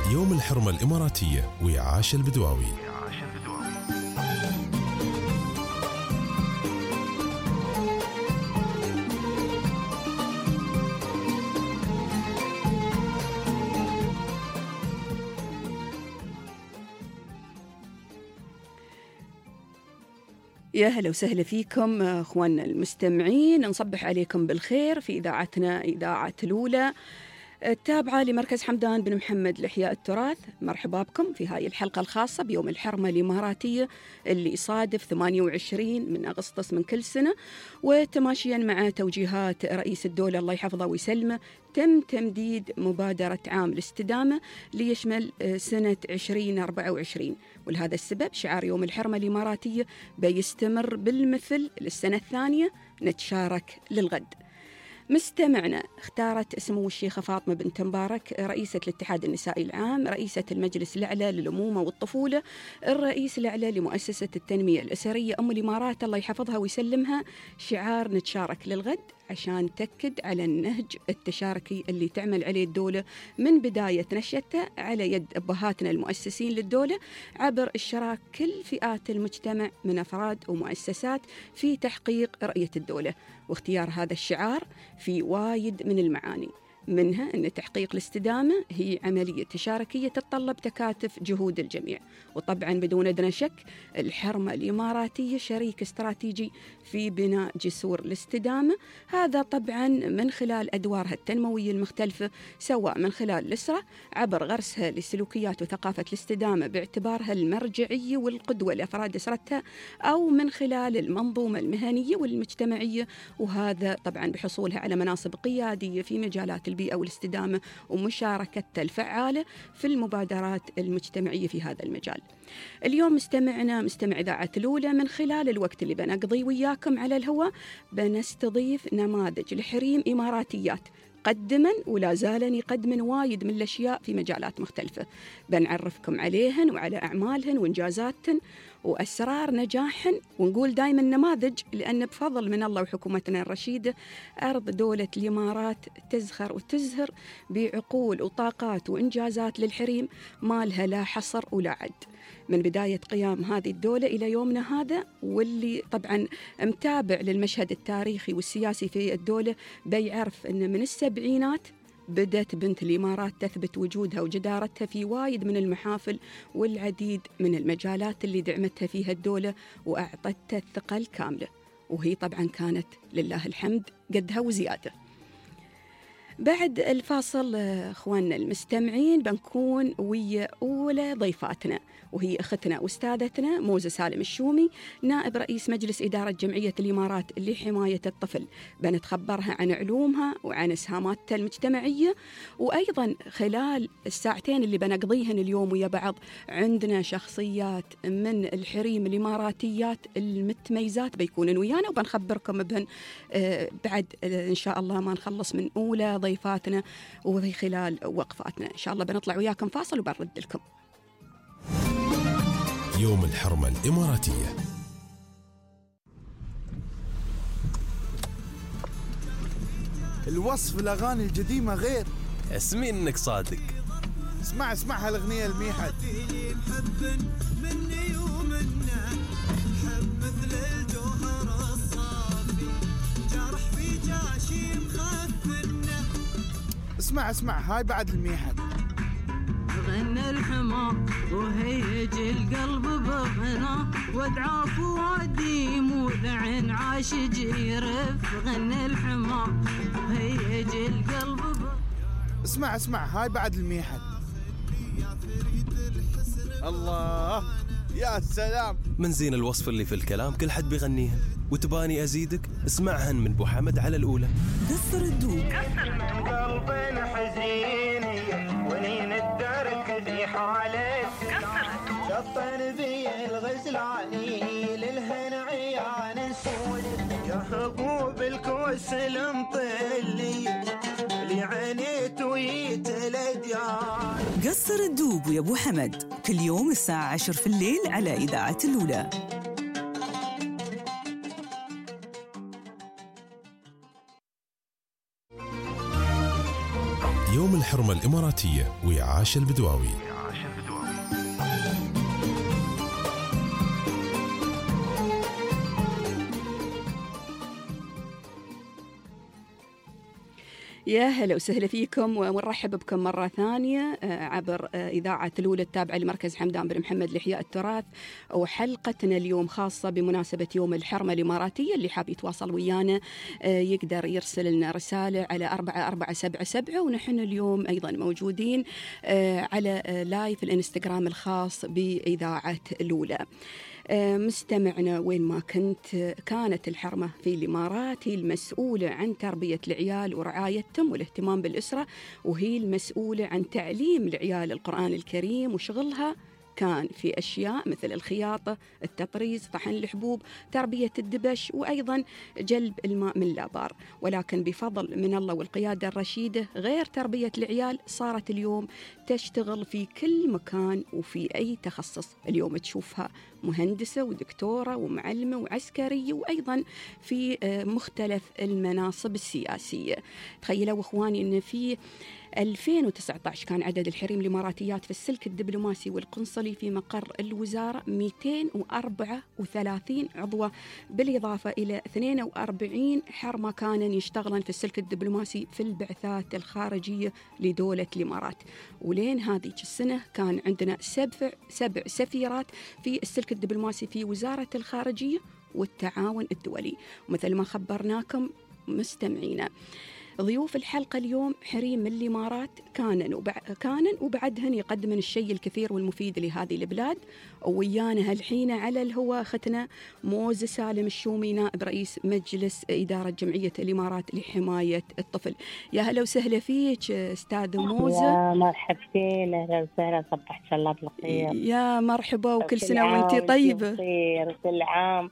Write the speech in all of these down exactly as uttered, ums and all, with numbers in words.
يوم الحرمة الإماراتية ويا عاشا البدواوي. يا هلا وسهلا فيكم اخواننا المستمعين، نصبح عليكم بالخير في اذاعتنا اذاعه الاولى التابعه لمركز حمدان بن محمد لاحياء التراث. مرحبا بكم في هاي الحلقه الخاصه بيوم الحرمه الاماراتيه اللي يصادف ثمانية وعشرين من اغسطس من كل سنه، وتماشيا مع توجيهات رئيس الدوله الله يحفظه ويسلمه تم تمديد مبادره عام الاستدامه ليشمل سنه عشرين أربعة وعشرين، ولهذا السبب شعار يوم الحرمه الاماراتيه بيستمر بالمثل للسنه الثانيه، نتشارك للغد. مستمعنا اختارت سمو الشيخة فاطمة بنت مبارك رئيسة الاتحاد النسائي العام، رئيسة المجلس الأعلى للأمومة والطفولة، الرئيس الأعلى لمؤسسة التنمية الأسرية أم الإمارات الله يحفظها ويسلمها، شعار نتشارك للغد، عشان تأكد على النهج التشاركي اللي تعمل عليه الدولة من بداية نشأتها على يد أبهاتنا المؤسسين للدولة، عبر اشتراك كل فئات المجتمع من أفراد ومؤسسات في تحقيق رؤية الدولة. واختيار هذا الشعار في وايد من المعاني، منها أن تحقيق الاستدامة هي عملية تشاركية تتطلب تكاتف جهود الجميع، وطبعا بدون أدنى شك الحرمة الإماراتية شريك استراتيجي في بناء جسور الاستدامة، هذا طبعا من خلال أدوارها التنموية المختلفة، سواء من خلال الأسرة عبر غرسها لسلوكيات وثقافة الاستدامة باعتبارها المرجعية والقدوة لأفراد أسرتها، أو من خلال المنظومة المهنية والمجتمعية، وهذا طبعا بحصولها على مناصب قيادية في مجالات البيئة والاستدامة ومشاركتها الفعالة في المبادرات المجتمعية في هذا المجال. اليوم مستمعنا مستمع إذاعة الأولى من خلال الوقت اللي بنقضي وياكم على الهواء بنستضيف نماذج لحريم إماراتيات قدما ولا زالن يقدمن وايد من الأشياء في مجالات مختلفة، بنعرفكم عليهن وعلى أعمالهن وإنجازاتهن وأسرار نجاحهن، ونقول دائما نماذج لأن بفضل من الله وحكومتنا الرشيدة أرض دولة الإمارات تزخر وتزهر بعقول وطاقات وإنجازات للحريم ما لها لا حصر ولا عد، من بداية قيام هذه الدولة إلى يومنا هذا. واللي طبعا متابع للمشهد التاريخي والسياسي في الدولة بيعرف أن من السبعينات بدأت بنت الإمارات تثبت وجودها وجدارتها في وايد من المحافل والعديد من المجالات اللي دعمتها فيها الدولة وأعطتها الثقة الكاملة، وهي طبعا كانت لله الحمد قدها وزيادة. بعد الفاصل اخواننا المستمعين بنكون ويا اولى ضيفاتنا، وهي اختنا واستاذتنا موزة سالم الشومي، نائب رئيس مجلس اداره جمعيه الامارات لحمايه الطفل، بنتخبرها عن علومها وعن اسهاماتها المجتمعيه، وايضا خلال الساعتين اللي بنقضيهن اليوم ويا بعض عندنا شخصيات من الحريم الاماراتيات المتميزات بيكونن ويانا وبنخبركم بهن بعد ان شاء الله ما نخلص من اولى ضيفاتنا وفي خلال وقفاتنا. إن شاء الله بنطلع وياكم فاصل وبنرد لكم. يوم الحرمة الإماراتية. الوصف الأغاني القديمة غير. اسمي إنك صادق. اسمع اسمع هالأغنية الميحد. اسمع اسمع هاي بعد الميحد. غنى الحمى وهيج القلب بغنى وادعى فؤادي مولع عاشق يرف. غنى الحمى وهيج القلب بغنى. اسمع اسمع هاي بعد الميحد. الله يا سلام، من زين الوصف اللي في الكلام كل حد بيغنيهن، وتباني أزيدك اسمعهن من بو حمد على الأولى. قصر الدوب. قلبنا حزين ونين الدرك ذي حالك. شطن بي الغزلاني للهن عيان نسول يا حبوب الكوس المطلي اللي عانيت ويتلديان. قصر الدوب ويا ابو حمد كل يوم الساعة عشر في الليل على إذاعة الأولى. يوم الحرمة الإماراتية وعاش البدواوي. يا هلا وسهلا فيكم ونرحب بكم مرة ثانية عبر إذاعة الأولى التابعة لمركز حمدان بن محمد لإحياء التراث، وحلقتنا اليوم خاصة بمناسبة يوم الحرمة الإماراتية. اللي حاب يتواصل ويانا يقدر يرسل لنا رسالة على أربعة أربعة سبعة سبعة، ونحن اليوم أيضا موجودين على لايف الإنستغرام الخاص بإذاعة الأولى. مستمعنا وين ما كنت، كانت الحرمة في الإمارات هي المسؤولة عن تربية العيال ورعايتهم والاهتمام بالأسرة، وهي المسؤولة عن تعليم العيال القرآن الكريم، وشغلها كان في أشياء مثل الخياطة، التطريز، طحن الحبوب، تربية الدبش، وأيضا جلب الماء من الآبار. ولكن بفضل من الله والقيادة الرشيدة غير تربية العيال صارت اليوم تشتغل في كل مكان وفي أي تخصص. اليوم تشوفها مهندسة ودكتورة ومعلمة وعسكرية، وأيضا في مختلف المناصب السياسية. تخيلوا أخواني أن في ألفين وتسعة عشر كان عدد الحريم الإماراتيات في السلك الدبلوماسي والقنصلي في مقر الوزارة مئتين وأربعة وثلاثين عضوة، بالإضافة إلى اثنين وأربعين حرمة كانوا يشتغلن في السلك الدبلوماسي في البعثات الخارجية لدولة الإمارات. ولين هذه السنة كان عندنا سبع, سبع سفيرات في السلك الدبلوماسي في وزارة الخارجية والتعاون الدولي. ومثل ما خبرناكم مستمعينا، ضيوف الحلقة اليوم حريم من الإمارات كانن وبع... كانن وبعدهن يقدمن الشيء الكثير والمفيد لهذه البلاد. ويانا هالحين على الهواء أختنا موزة سالم الشومي، نائب رئيس مجلس إدارة جمعية الإمارات لحماية الطفل. يا هلا وسهلا فيك أستاذ موزة. يا مرحبتين، أهلا وسهلا، صبحت الله بالخير. يا مرحبا، وكل سنة وانتي طيبة. بخير، كل عام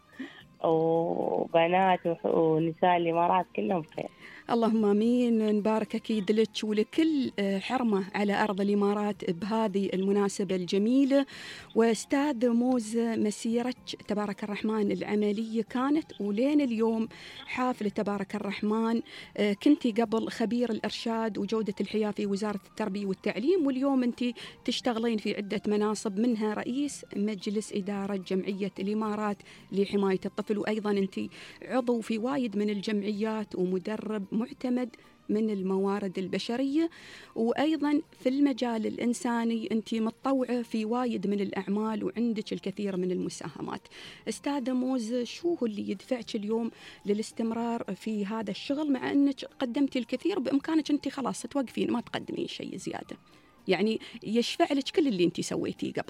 وبنات ونساء الإمارات كلهم بخير. اللهم آمين. نبارك أكيد لك ولكل حرمة على أرض الإمارات بهذه المناسبة الجميلة. وأستاذ موز، مسيرة تبارك الرحمن العملية كانت ولين اليوم حافل تبارك الرحمن. كنتي قبل خبير الإرشاد وجودة الحياة في وزارة التربية والتعليم، واليوم أنت تشتغلين في عدة مناصب، منها رئيس مجلس إدارة جمعية الإمارات لحماية الطفل، وأيضا أنت عضو في وايد من الجمعيات ومدرب معتمد من الموارد البشرية، وأيضا في المجال الإنساني أنت متطوعة في وايد من الأعمال وعندك الكثير من المساهمات. أستاذة موز، شو هو اللي يدفعك اليوم للاستمرار في هذا الشغل، مع أنك قدمتي الكثير بإمكانك أنت خلاص توقفين ما تقدمين شيء زيادة؟ يعني يشفع لك كل اللي أنت سويتيه قبل.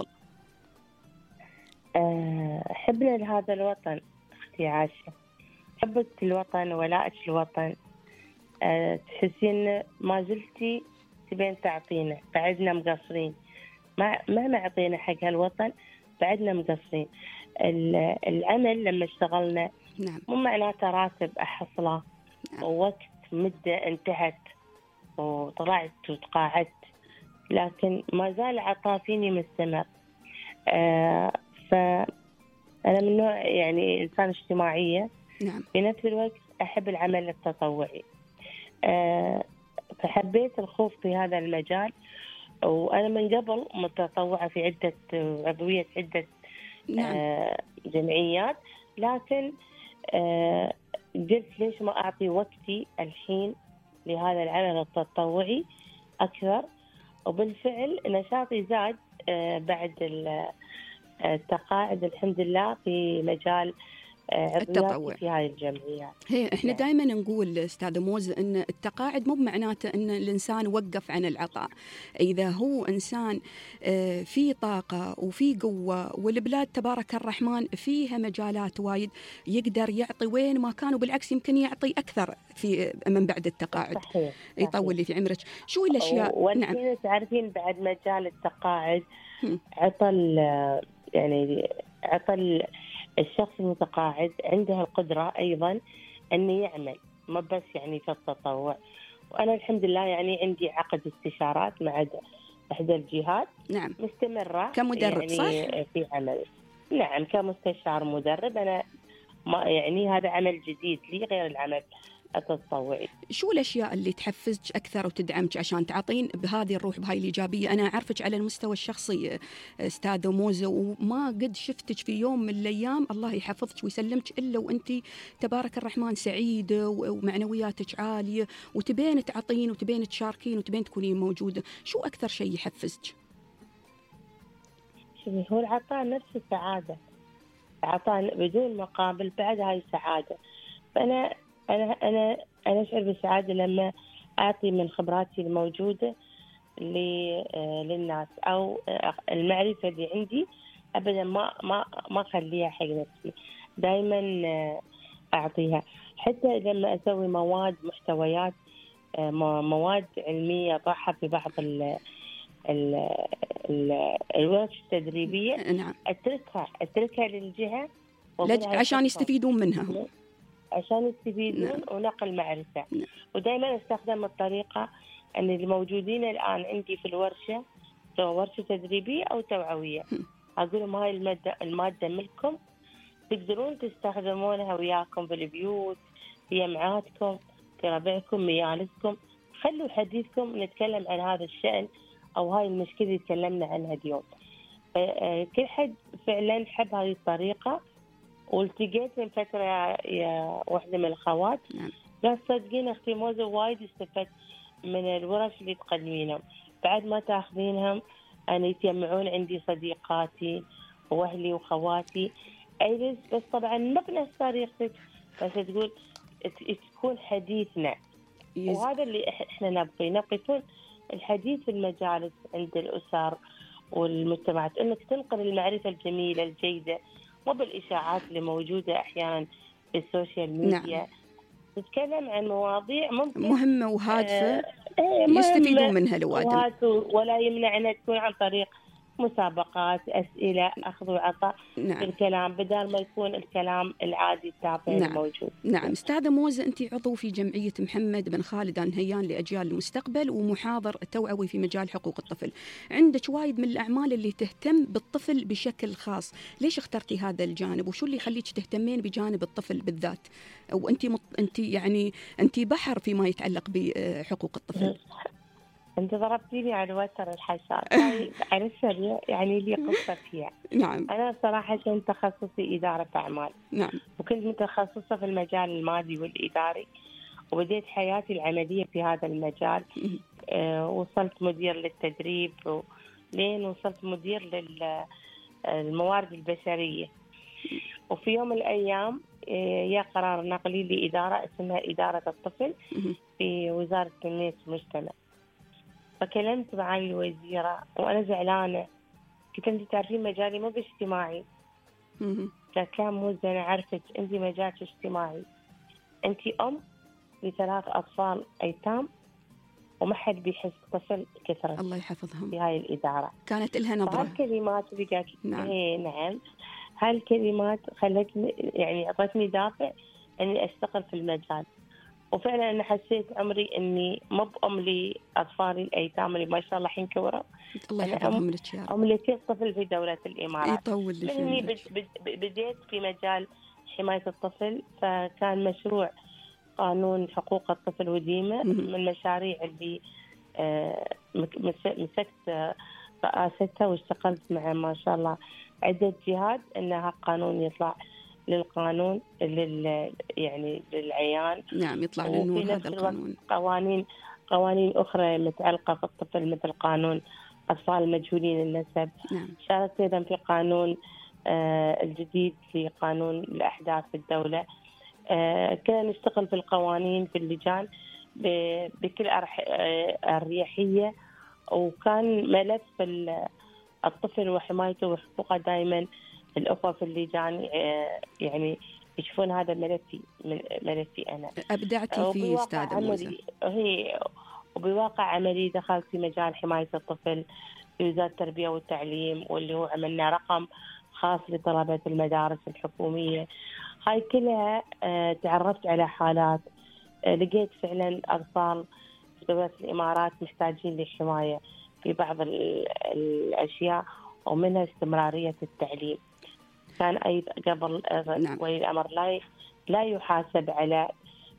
حبنا لهذا الوطن أختي عاشة، حبك الوطن ولائك الوطن. أه تحسين ما زلتي تبين تعطينا، بعدنا مقصرين، ما مهما عطينا حق هالوطن بعدنا مقصرين. العمل لما اشتغلنا نعم. مو معناته راتب أحصله نعم. ووقت مدة انتهت وطلعت وتقاعدت، لكن ما زال عطاء فيني مستمر. أه فأنا من نوع يعني إنسان اجتماعية. نعم. في نفس الوقت أحب العمل التطوعي. أه فحبيت الخوض في هذا المجال، وأنا من قبل متطوعة في عدة عضوية عدة نعم. أه جمعيات، لكن أه قلت ليش ما أعطي وقتي الحين لهذا العمل التطوعي أكثر. وبالفعل نشاطي زاد أه بعد التقاعد الحمد لله في مجال التطوع في هاي الجمعيات. هي احنا دائما نقول استاذ موز ان التقاعد مو بمعناته ان الانسان وقف عن العطاء. اذا هو انسان في طاقه وفي قوه، والبلاد تبارك الرحمن فيها مجالات وايد يقدر يعطي وين ما كان، وبالعكس يمكن يعطي اكثر في من بعد التقاعد. صحيح. يطول لي في عمرك. شو الاشياء؟ نعم. تعرفين بعد مجال التقاعد عطل، يعني عطل الشخص المتقاعد عنده القدرة أيضا أن يعمل، ما بس يعني في التطوع. وأنا الحمد لله يعني عندي عقد استشارات مع إحدى الجهات. نعم. مستمرة كمدرب يعني صح؟ في عمل. نعم كمستشار مدرب. أنا ما يعني هذا عمل جديد لي غير العمل التطوعي. شو الأشياء اللي تحفزك أكثر وتدعمك عشان تعطين بهذه الروح بهاي الإيجابية؟ أنا أعرفك على المستوى الشخصي أستاذة موزة، وما قد شفتك في يوم من الأيام الله يحفظك ويسلمك إلا وأنت تبارك الرحمن سعيدة ومعنوياتك عالية، وتبين تعطين وتبين تشاركين وتبين تكونين موجودة. شو أكثر شيء يحفزك؟ هو العطاء نفس السعادة، عطاء بدون مقابل بعد هاي السعادة. فأنا أنا أنا أنا أشعر بالسعادة لما أعطي من خبراتي الموجودة للناس، أو المعرفة اللي عندي أبدا ما ما ما أخليها حق نفسي، دائما أعطيها. حتى لما أسوي مواد محتويات مواد علمية أضعها في بعض ال ال الورش التدريبية، نعم. أتركها أتركها للجهة عشان يستفيدون منها، عشان يستفيدون. نعم. ونقل معرفة. نعم. ودائما استخدم الطريقة أن الموجودين الآن عندي في الورشة سواء ورشة تدريبية أو توعوية، أقول لهم هاي المادة المادة ملكم، تقدرون تستخدمونها وياكم في البيوت، في جمعاتكم، في ربعكم، مجالسكم. خلوا حديثكم نتكلم عن هذا الشأن أو هاي المشكلة اللي تكلمنا عنها اليوم. كل حد فعلا حب هاي الطريقة. والتقيت من فترة يا واحدة من الأخوات قالت صدقين أختي موزة وايد استفدت من الورش اللي تقدمينهم، بعد ما تأخذينهم أنا يتجمعون عندي صديقاتي وأهلي وخواتي أجلس، بس طبعا ما بنفس طريقتك، بس تقول تكون حديثنا. وهذا اللي إحنا نبغي نبغي يكون الحديث في المجالس عند الأسر والمجتمعات، إنك تنقل المعرفة الجميلة الجيدة، مو بالإشاعات اللي موجودة أحيانا في السوشيال ميديا. نعم. تتكلم عن مواضيع ممكن مهمة وهادفة آه يستفيدون منها الأوادم، ولا يمنع أن تكون عن طريق مسابقات، أسئلة، أخذ وعطاء. نعم. في الكلام بدل ما يكون الكلام العادي التافه. نعم. الموجود. نعم. أستاذة موزة، أنت عضو في جمعية محمد بن خالد آل نهيان لأجيال المستقبل ومحاضر توعوي في مجال حقوق الطفل. عندك وايد من الأعمال اللي تهتم بالطفل بشكل خاص، ليش اخترتي هذا الجانب؟ وشو اللي يخليك تهتمين بجانب الطفل بالذات؟ وأنت مط... أنت يعني أنت بحر فيما يتعلق بحقوق الطفل. أنت ضربتيني على وتر الحساس على السريع، يعني لي قصة فيها. نعم. أنا صراحة كنت تخصصي إدارة أعمال. نعم. وكنت متخصصة في المجال المالي والإداري، وبديت حياتي العملية في هذا المجال. أه وصلت مدير للتدريب، لين وصلت مدير للموارد البشرية. وفي يوم من الأيام يا قرار نقلي لإدارة اسمها إدارة الطفل في وزارة تنمية المجتمع. فكلمت معي الوزيرة وأنا زعلانة، قلت أنت تعرفين مجالي مو باجتماعي. قالت لا موزة، أنا عرفت أنت مجالك اجتماعي، أنت أم لثلاث أطفال أيتام وما حد بيحس طفل كثرة. الله يحفظهم. في هاي الإدارة كانت لها نظرة. هالكلمات اللي قالت. نعم. إيه نعم. هالكلمات خلتني يعني أعطتني دافع أني أشتغل في المجال. وفعلا أنا حسيت عمري إني مو بأم لأطفالي الأيتام اللي ما شاء الله حين كبروا. الله يحفظهم لك يا رب. أم لكل طفل في دولة الإمارات. يطول لك. إني بديت في مجال حماية الطفل، فكان مشروع قانون حقوق الطفل وديمة من المشاريع اللي مسكت رئاستها واشتغلت مع ما شاء الله عدة جهات إنها قانون يطلع للقانون لل يعني للعيان. نعم يطلع للنور هذا القانون. قوانين قوانين أخرى متعلقة في الطفل مثل قانون أطفال مجهولين النسب. نعم. شاركت أيضا في قانون آه الجديد في قانون الأحداث في الدولة. آه كنا نشتغل في القوانين في اللجان بكل أريحية، وكان ملف الطفل وحمايته وحقوقه دائما الأخوة في اللجان يعني يشوفون هذا ملفي ملفي أنا. أبدعتي فيه أستاذة موزة. هي وبواقع عملي دخلت في مجال حماية الطفل في وزارة التربية والتعليم، واللي هو عملنا رقم خاص لطلبة المدارس الحكومية. هاي كلها تعرفت على حالات، لقيت فعلا أطفال في دولة الإمارات محتاجين للحماية في بعض الأشياء، ومنها استمرارية التعليم. كان أيضا قبل نعم. ولي الأمر لا لا يحاسب على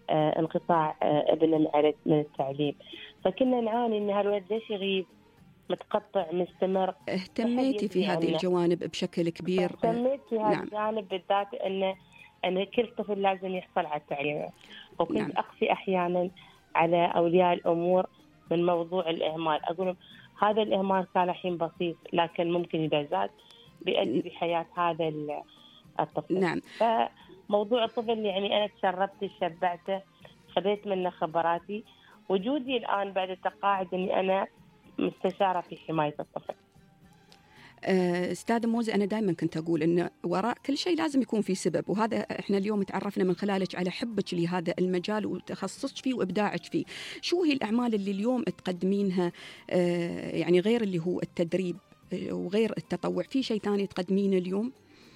آه انقطاع آه ابنه من التعليم. فكنا نعاني ان هالولد ليش يغيب، متقطع مستمر. اهتميتي في هذه الجوانب بشكل كبير؟ اهتميت في هذا الجانب بالذات ان ان كل طفل لازم يحصل على التعليم. وكنت نعم. اقسي احيانا على اولياء الامور من موضوع الاهمال، اقول هذا الاهمال كان الحين بسيط لكن ممكن اذا زاد بيؤدي بحياه هذا الطفل. نعم. فموضوع الطفل يعني انا تشربت شبعته، خذيت منه خبراتي. وجودي الان بعد التقاعد اني انا مستشارة في حماية الطفل. أستاذة موزة، أنا دائما كنت أقول إن وراء كل شيء لازم يكون في سبب، وهذا إحنا اليوم تعرفنا من خلالك على حبك لهذا المجال وتخصصك فيه وإبداعك فيه. شو هي الأعمال اللي اليوم تقدمينها يعني غير اللي هو التدريب وغير التطوع؟ في شيء ثاني تقدمينه اليوم؟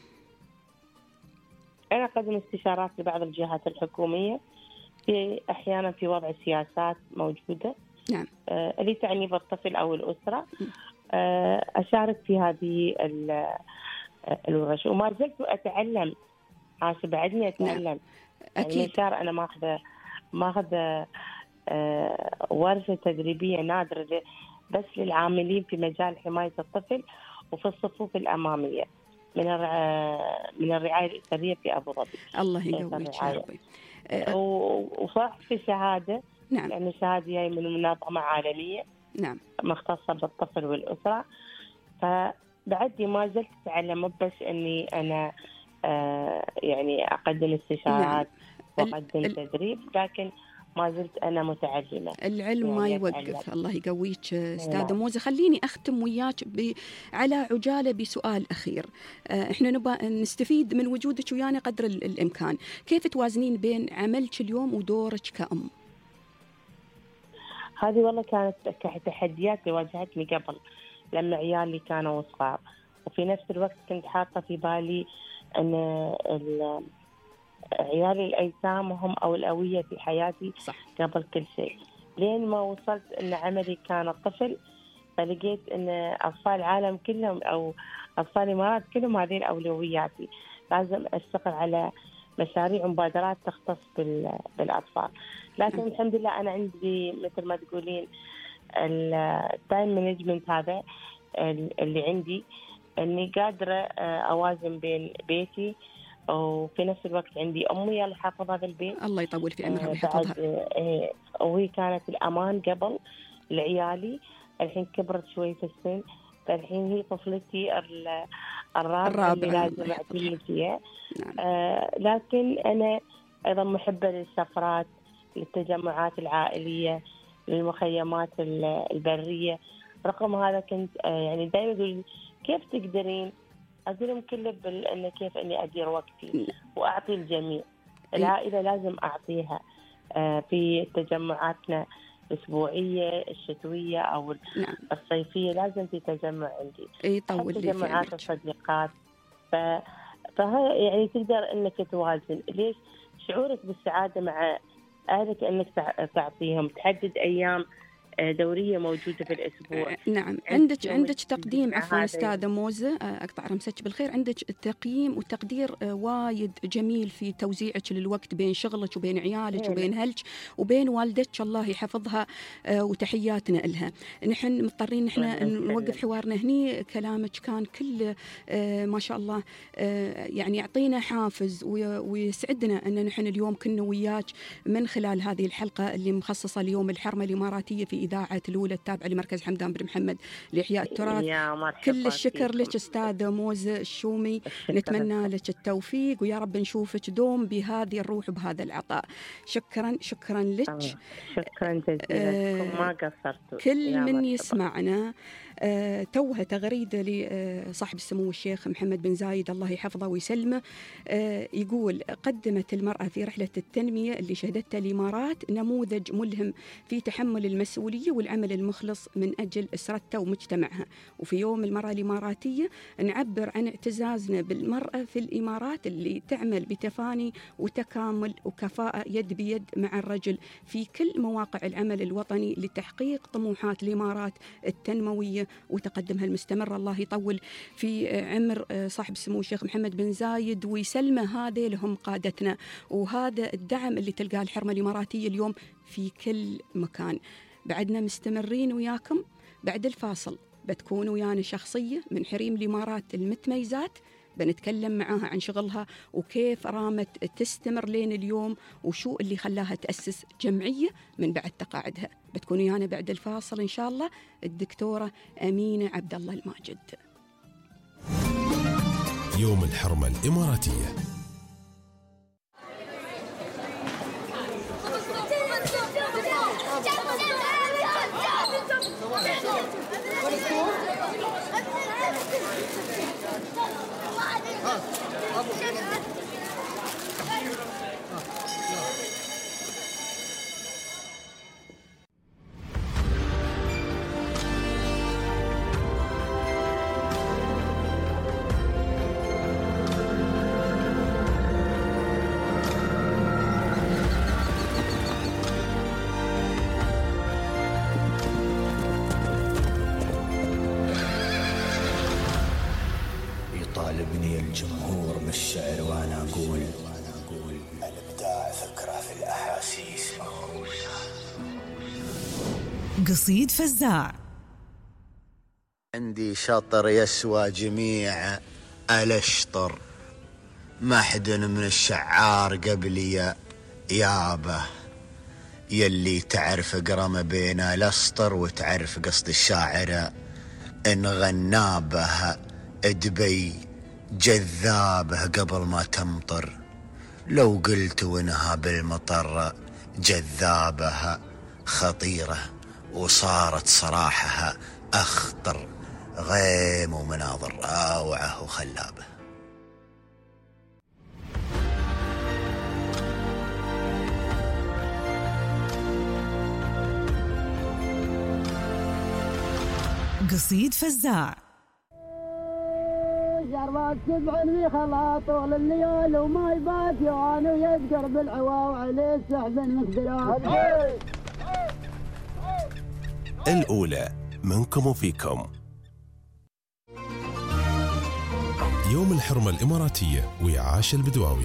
أنا أقدم استشارات لبعض الجهات الحكومية في أحيانا في وضع سياسات موجودة نعم. آه، اللي تعني بالطفل أو الأسرة. آه، أشارك في هذه الورش وما زلت أتعلم. عاش بعدني أتعلم. نعم. أكيد. يعني أنا ماخذة ماخذة آه، ورشة تدريبية نادرة بس للعاملين في مجال حماية الطفل وفي الصفوف الأمامية من من الرعاية الأسرية في أبو ظبي. الله يقويك يا ربي. وصح في شهادة. نعم. لأن الشهادة هي من منظمة عالمية. نعم. مختصة بالطفل والأسرة. فبعدي ما زلت أتعلم، مو بس إني أنا آه يعني أقدم استشارات نعم. وأقدم ال... تدريب، لكن ما زلت أنا متعلمة. العلم يعني ما يوقف. الله يقويك أستاذة موزة. خليني أختم وياك ب... على عجالة بسؤال أخير. آه إحنا نبغى نستفيد من وجودك ويانا قدر الإمكان. كيف توازنين بين عملك اليوم ودورك كأم؟ هذه والله كانت تحديات اللي واجهتني قبل لما عيالي كانوا صغار، وفي نفس الوقت كنت حاطة في بالي أن عيالي الأيتام هم أولوية في حياتي صح. قبل كل شيء. لين ما وصلت أن عملي كان الطفل، فلقيت أن أطفال العالم كلهم أو أطفال الإمارات كلهم هذه الأولوياتي. لازم أشتغل على مشاريع ومبادرات تختص بالأطفال. لكن الحمد لله أنا عندي مثل ما تقولين التايم مانجمنت هذا اللي عندي، أني قادرة أوازن بين بيتي وفي نفس الوقت عندي أمي اللي حافظة هذا البيت. الله يطول في عمرها ويحفظها. وهي كانت الأمان قبل لعيالي، الحين كبرت شوي في السن، فالحين هي طفلتي الرابعة اللي لازم أعتني فيها. نعم. آه لكن أنا أيضا محبة للسفرات، للتجمعات العائلية، للمخيمات البرية. رقم هذا كنت آه يعني دائما أقول كيف تقدرين؟ أقولهم كله بأن كيف أني أدير وقتي وأعطي الجميع. العائلة لازم أعطيها آه في تجمعاتنا الأسبوعية الشتوية أو نعم. الصيفية، لازم في تجمع عندي. أي طول لي تجمعات الصديقات. ف... فهي يعني تقدر أنك توازن. ليش؟ شعورك بالسعادة مع أهلك أنك تعطيهم، تحدد أيام دورية موجودة في الأسبوع. نعم. عندك عندك تقديم، عفوا أستاذة موزة أقطع رمسك بالخير، عندك تقييم وتقدير وايد جميل في توزيعك للوقت بين شغلك وبين عيالك وبين أهلك وبين والدتك الله يحفظها، وتحياتنا لها. نحن مضطرين نحن نوقف حوارنا هني. كلامك كان كل ما شاء الله يعني يعطينا حافز ويسعدنا أن نحن اليوم كنا وياك من خلال هذه الحلقة اللي مخصصة ليوم الحرمة الإماراتية في إذاعة الأولى التابعة لمركز حمدان بن محمد لإحياء التراث. كل الشكر لك أستاذة موزة الشومي، نتمنى لك التوفيق ويا رب نشوفك دوم بهذه الروح وبهذا العطاء. شكرا شكرا لك. شكرا جزيلا. آه ما قصرتوا. كل من يسمعنا آه توها تغريدة لصاحب السمو الشيخ محمد بن زايد الله يحفظه ويسلمه، آه يقول قدمت المرأة في رحلة التنمية اللي شهدتها الإمارات نموذج ملهم في تحمل المسؤولية المسؤولية والعمل المخلص من أجل أسرتها ومجتمعها. وفي يوم المرأة الإماراتية نعبر عن اعتزازنا بالمرأة في الإمارات اللي تعمل بتفاني وتكامل وكفاءة يد بيد مع الرجل في كل مواقع العمل الوطني لتحقيق طموحات الإمارات التنموية وتقدمها المستمر. الله يطول في عمر صاحب السمو الشيخ محمد بن زايد ويسلمه، هذا لهم قادتنا، وهذا الدعم اللي تلقاه الحرمة الإماراتية اليوم في كل مكان. بعدنا مستمرين وياكم بعد الفاصل، بتكون ويانا شخصية من حريم الإمارات المتميزات بنتكلم معاها عن شغلها وكيف رامت تستمر لين اليوم وشو اللي خلاها تأسس جمعية من بعد تقاعدها. بتكون ويانا بعد الفاصل إن شاء الله الدكتورة أمينة عبد الله الماجد. يوم الحرمة الإماراتية. يطالبني الجمهور بالشعر وانا اقول الابداع فكره في الاحاسيس مهروسه. قصيد فزاع. عندي شطر يسوى جميع الاشطر، ما حد من الشعار قبلي يابه، يلي تعرف اقرا ما بين الاسطر وتعرف قصد الشاعر ان غنابه دبي جذابه قبل ما تمطر، لو قلت وانها بالمطر جذابه خطيرة وصارت صراحها أخطر، غيم ومناظر روعة وخلابة. قصيد فزاع. جربت سبع في خلاط طول الليل وما يبات يوان ويذكر بالعوا وعليه سحب المقدرات. الأولى منكم وفيكم. يوم الحرمة الإماراتية وعاش البدواوي.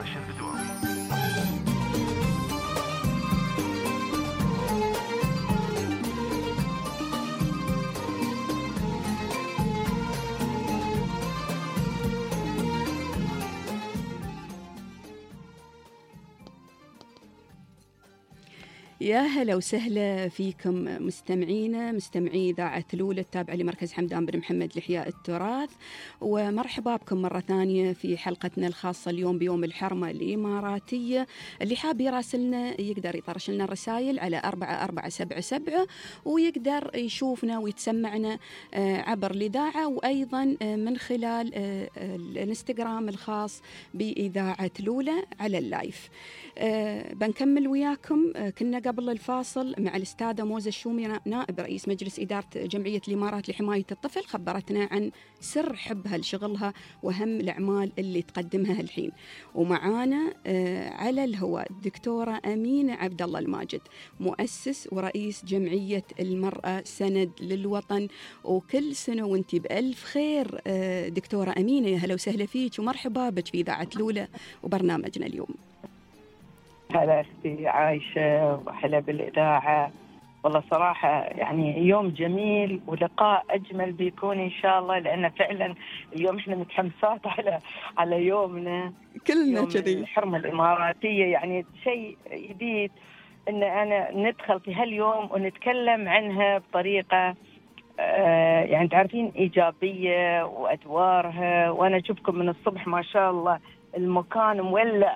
يا هلا وسهلا فيكم مستمعينا مستمعي إذاعة الأولى التابعة لمركز حمدان بن محمد لإحياء التراث، ومرحبا بكم مرة ثانية في حلقتنا الخاصة اليوم بيوم الحرمة الإماراتية. اللي حاب يراسلنا يقدر يطرش لنا الرسائل على أربعة أربعة سبعة سبعة، ويقدر يشوفنا ويتسمعنا عبر الإذاعة، وأيضا من خلال الانستغرام الخاص بإذاعة الأولى على اللايف. أه بنكمل وياكم. أه كنا قبل الفاصل مع الأستاذة موزة الشومي نائب رئيس مجلس إدارة جمعية الإمارات لحماية الطفل، خبرتنا عن سر حبها لشغلها وهم الأعمال اللي تقدمها الحين. ومعانا أه على الهواء الدكتورة أمينة عبد الله الماجد، مؤسس ورئيس جمعية المرأة سند للوطن، وكل سنة وانت بألف خير. أه دكتورة أمينة يا هلا وسهلا فيك ومرحبا بك في إذاعة الأولى وبرنامجنا اليوم. هلا أختي عايشة وهلا بالإذاعة. والله صراحة يعني يوم جميل ولقاء أجمل بيكون إن شاء الله، لأن فعلا اليوم إحنا متحمسات على على يومنا كلنا كذي الحرمة الإماراتية. يعني شيء جديد إن أنا ندخل في هاليوم ونتكلم عنها بطريقة آه يعني تعرفين إيجابية وأدوارها. وأنا أشوفكم من الصبح ما شاء الله المكان مولع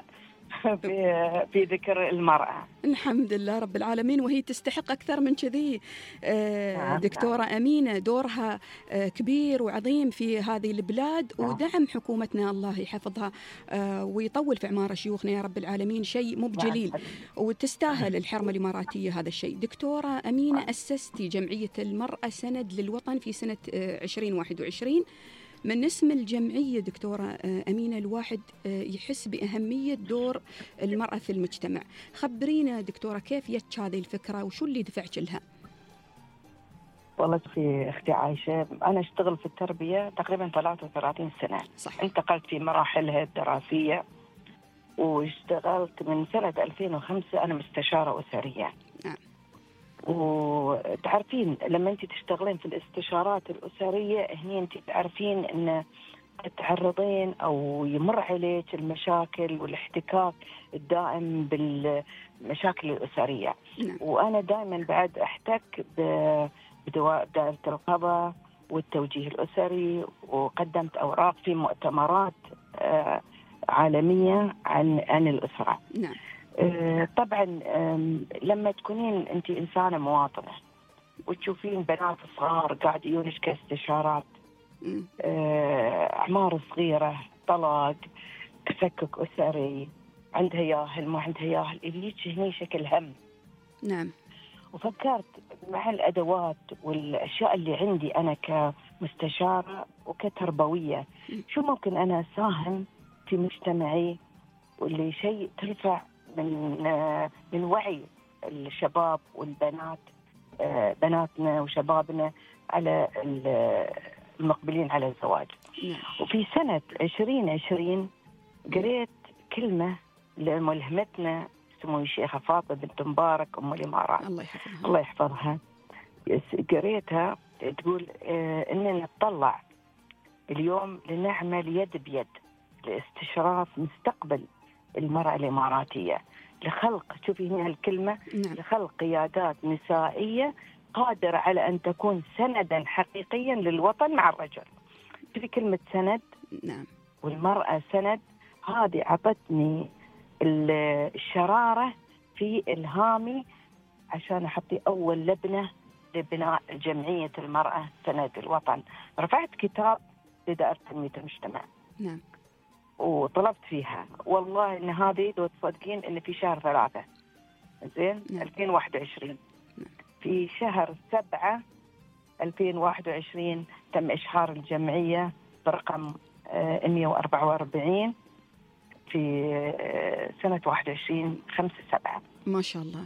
في في ذكر المرأة. الحمد لله رب العالمين، وهي تستحق أكثر من كذي. آه دكتورة أمينة دورها آه كبير وعظيم في هذه البلاد، ودعم حكومتنا الله يحفظها آه ويطول في أعمار شيوخنا يا رب العالمين، شيء مو بجليل وتستاهل الحرمة الإماراتية هذا الشيء. دكتورة أمينة أسستي جمعية المرأة سند للوطن في سنة آه عشرين واحد وعشرين. من اسم الجمعية دكتورة أمينة الواحد يحس بأهمية دور المرأة في المجتمع. خبرينا دكتورة كيف جت هذه الفكرة وشو اللي دفعك لها؟ والله في أختي عايشة، أنا أشتغل في التربية تقريبا ثلاثة وثلاثين سنة. صح. انتقلت في مراحلها الدراسية واشتغلت من سنة ألفين وخمسة أنا مستشارة أسرية. نعم. وتعرفين لما أنت تشتغلين في الاستشارات الأسرية هني أنت تعرفين أن تتعرضين أو يمر عليك المشاكل والاحتكاك الدائم بالمشاكل الأسرية. نعم. وأنا دائما بعد أحتك بدائرة القضاء والتوجيه الأسري، وقدمت أوراق في مؤتمرات عالمية عن عن الأسرة. نعم. طبعا لما تكونين أنت إنسانة مواطنة وتشوفين بنات صغار قاعد يجونك كاستشارات، أعمار صغيرة، طلاق، تفكك أسري، عندها ياهل ما عندها ياهل، يجيك هني شكل هم. نعم. وفكرت مع الأدوات والأشياء اللي عندي أنا كمستشارة وكتربوية شو ممكن أنا أساهم في مجتمعي واللي شيء ترفع من من وعي الشباب والبنات، بناتنا وشبابنا على المقبلين على الزواج. وفي سنة عشرين عشرين قريت كلمة لملهمتنا سمو الشيخة فاطمة بنت مبارك أم الإمارات الله يحفظها. الله يحفظها. قريتها تقول إننا نتطلع اليوم لنعمل يد بيد لاستشراف مستقبل المرأة الإماراتية، لخلق، شوفي هنا الكلمة، نعم. لخلق قيادات نسائية قادرة على أن تكون سندا حقيقيا للوطن مع الرجل. شوفي كلمة سند. نعم. والمرأة سند، هذه عطتني الشرارة في إلهامي عشان أحطي أول لبنة لبناء جمعية المرأة سند الوطن. رفعت كتاب لدائرة تنمية المجتمع. نعم. وطلبت فيها، والله إن هذه لو تصدقين إن في شهر ثلاثة زين نعم. ألفين وواحد وعشرين في شهر سبعة ألفين وواحد وعشرين تم إشهار الجمعية برقم مئة وأربعة وأربعين في سنة واحد وعشرين خمسة سبعة. ما شاء الله.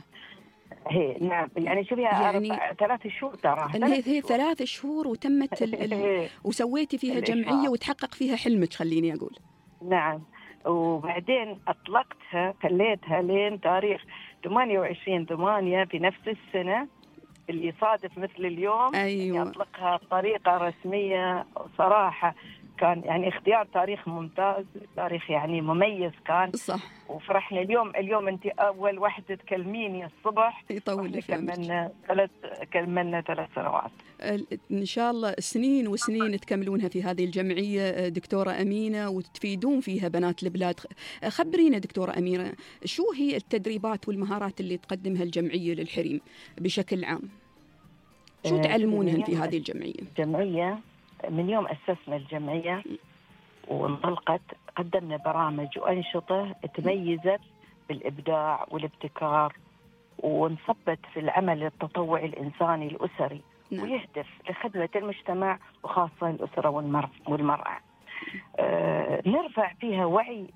هي نعم يعني شوفي يعني ثلاث شهور ترى هي هي ثلاث شهور وتمت ال ال وسويتي فيها جمعية وتحقق فيها حلمك خليني أقول. نعم. وبعدين أطلقتها خليتها لين تاريخ ثمانية وعشرين ثمانية في نفس السنة اللي يصادف مثل اليوم. أيوة. يعني أطلقها بطريقة رسمية وصراحة كان يعني اختيار تاريخ ممتاز، تاريخ يعني مميز كان. صح. وفرحنا اليوم اليوم أنت أول واحدة تكلميني الصبح. يطول في عمرك. كملنا ثلاث كملنا ثلاث سنوات. إن شاء الله سنين وسنين تكملونها في هذه الجمعية دكتورة أمينة وتفيدون فيها بنات البلاد. خبرينا دكتورة أمينة شو هي التدريبات والمهارات اللي تقدمها الجمعية للحريم بشكل عام؟ شو تعلمونهن في هذه الجمعية؟ الجمعية من يوم أسسنا الجمعية وانطلقت قدمنا برامج وأنشطة تميزت بالإبداع والابتكار وانصبت في العمل التطوعي الإنساني الأسري. نعم. ويهدف لخدمة المجتمع وخاصة الأسرة والمرأة. آه نرفع فيها وعي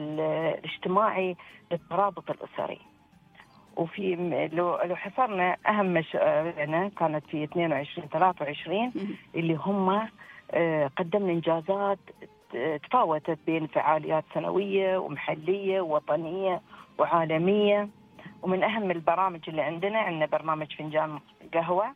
الاجتماعي للترابط الأسري. وفي لو لو حصرنا أهم مشاريعنا كانت في اثنين وعشرين ثلاثة وعشرين اللي هم قدمنا إنجازات تفاوتت بين فعاليات سنوية ومحلية ووطنية وعالمية. ومن أهم البرامج اللي عندنا عندنا برنامج فنجان قهوة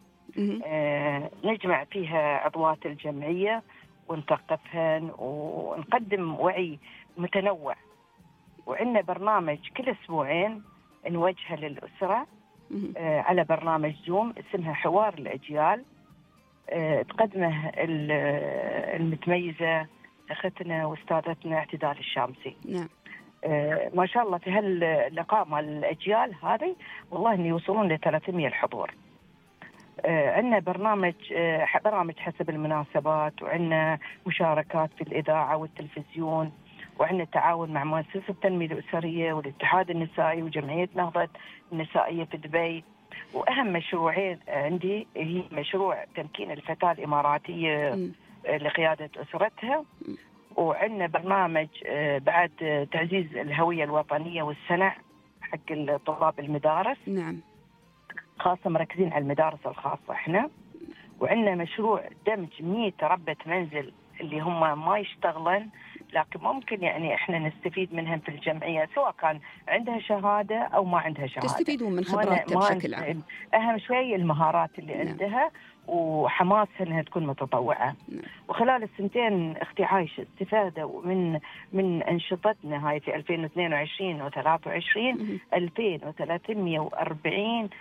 آه نجمع فيها عضوات الجمعية ونثقفهن ونقدم وعي متنوع. وعندنا برنامج كل أسبوعين نوجهه للأسرة آه على برنامج زوم اسمها حوار الأجيال. آه تقدمه المتميزة أختنا واستاذتنا اعتدال الشامسي. نعم. آه ما شاء الله في هاللقاء مال الأجيال هذه والله إن يوصلون ل ثلاثمية الحضور. آه عندنا برنامج آه برامج حسب المناسبات، وعندنا مشاركات في الإذاعة والتلفزيون، وعندنا تعاون مع مؤسسة التنمية الأسرية والاتحاد النسائي وجمعية نهضة النسائية في دبي. وأهم مشروعين عندي هي مشروع تمكين الفتاة الإماراتية م. لقيادة أسرتها، وعندنا برنامج بعد تعزيز الهوية الوطنية والسنع حق طلاب المدارس. نعم. خاصة مركزين على المدارس الخاصة احنا. وعندنا مشروع دمج مية ربة منزل اللي هم ما يشتغلن لكن ممكن يعني احنا نستفيد منهم في الجمعية، سواء كان عندها شهادة او ما عندها شهادة. تستفيدون من خبراتها بشكل عام. اهم شيء المهارات اللي نعم. عندها وحماسها انها تكون متطوعة. نعم. وخلال السنتين اختي عايشة استفادوا من من انشطتنا هاي في ألفين واثنين وعشرين وثلاثة وعشرين ألفين وثلاثمية وأربعين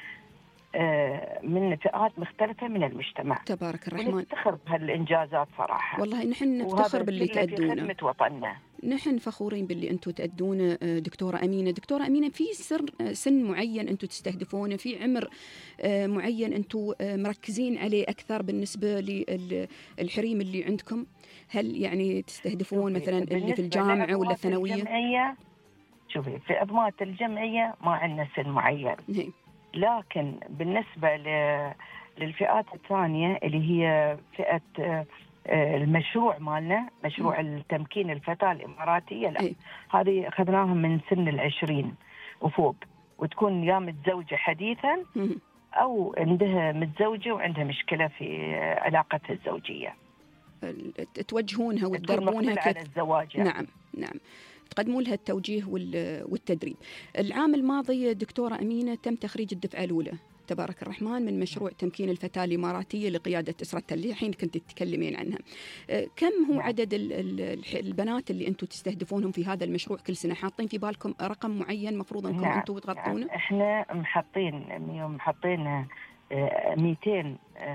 من فئات مختلفة من المجتمع. تبارك الرحمن. ونفتخر بهالإنجازات صراحة. والله نحن نفتخر باللي تأدونه. خدمة وطننا. نحن فخورين باللي أنتم تأدونه دكتورة أمينة. دكتورة أمينة، في سر سن معين أنتم تستهدفونه، في عمر معين أنتم مركزين عليه أكثر بالنسبة للحريم اللي عندكم؟ هل يعني تستهدفون مثلا اللي في الجامعة ولا الثانوية؟ الجمعية شوفي في أضمات الجمعية ما عندنا سن معين. هي. لكن بالنسبة للفئات الثانية اللي هي فئة المشروع مالنا، مشروع التمكين الفتاة الإماراتية، لا هذه أخذناها من سن العشرين وفوق، وتكون يا متزوجة حديثا أو عندها متزوجة وعندها مشكلة في علاقتها الزوجية. توجهونها وتدربونها كيف على الزواج يعني. نعم نعم، تقدموا لها التوجيه والتدريب. العام الماضي دكتورة أمينة تم تخريج الدفعة الأولى تبارك الرحمن من مشروع تمكين الفتاة الإماراتية لقيادة أسرتها اللي الحين كنت تتكلمين عنها. كم هو عدد البنات اللي أنتم تستهدفونهم في هذا المشروع كل سنة؟ حاطين في بالكم رقم معين مفروض أنكم نعم. أنتم تغطونه؟ نعم. إحنا محطين محطين مئتين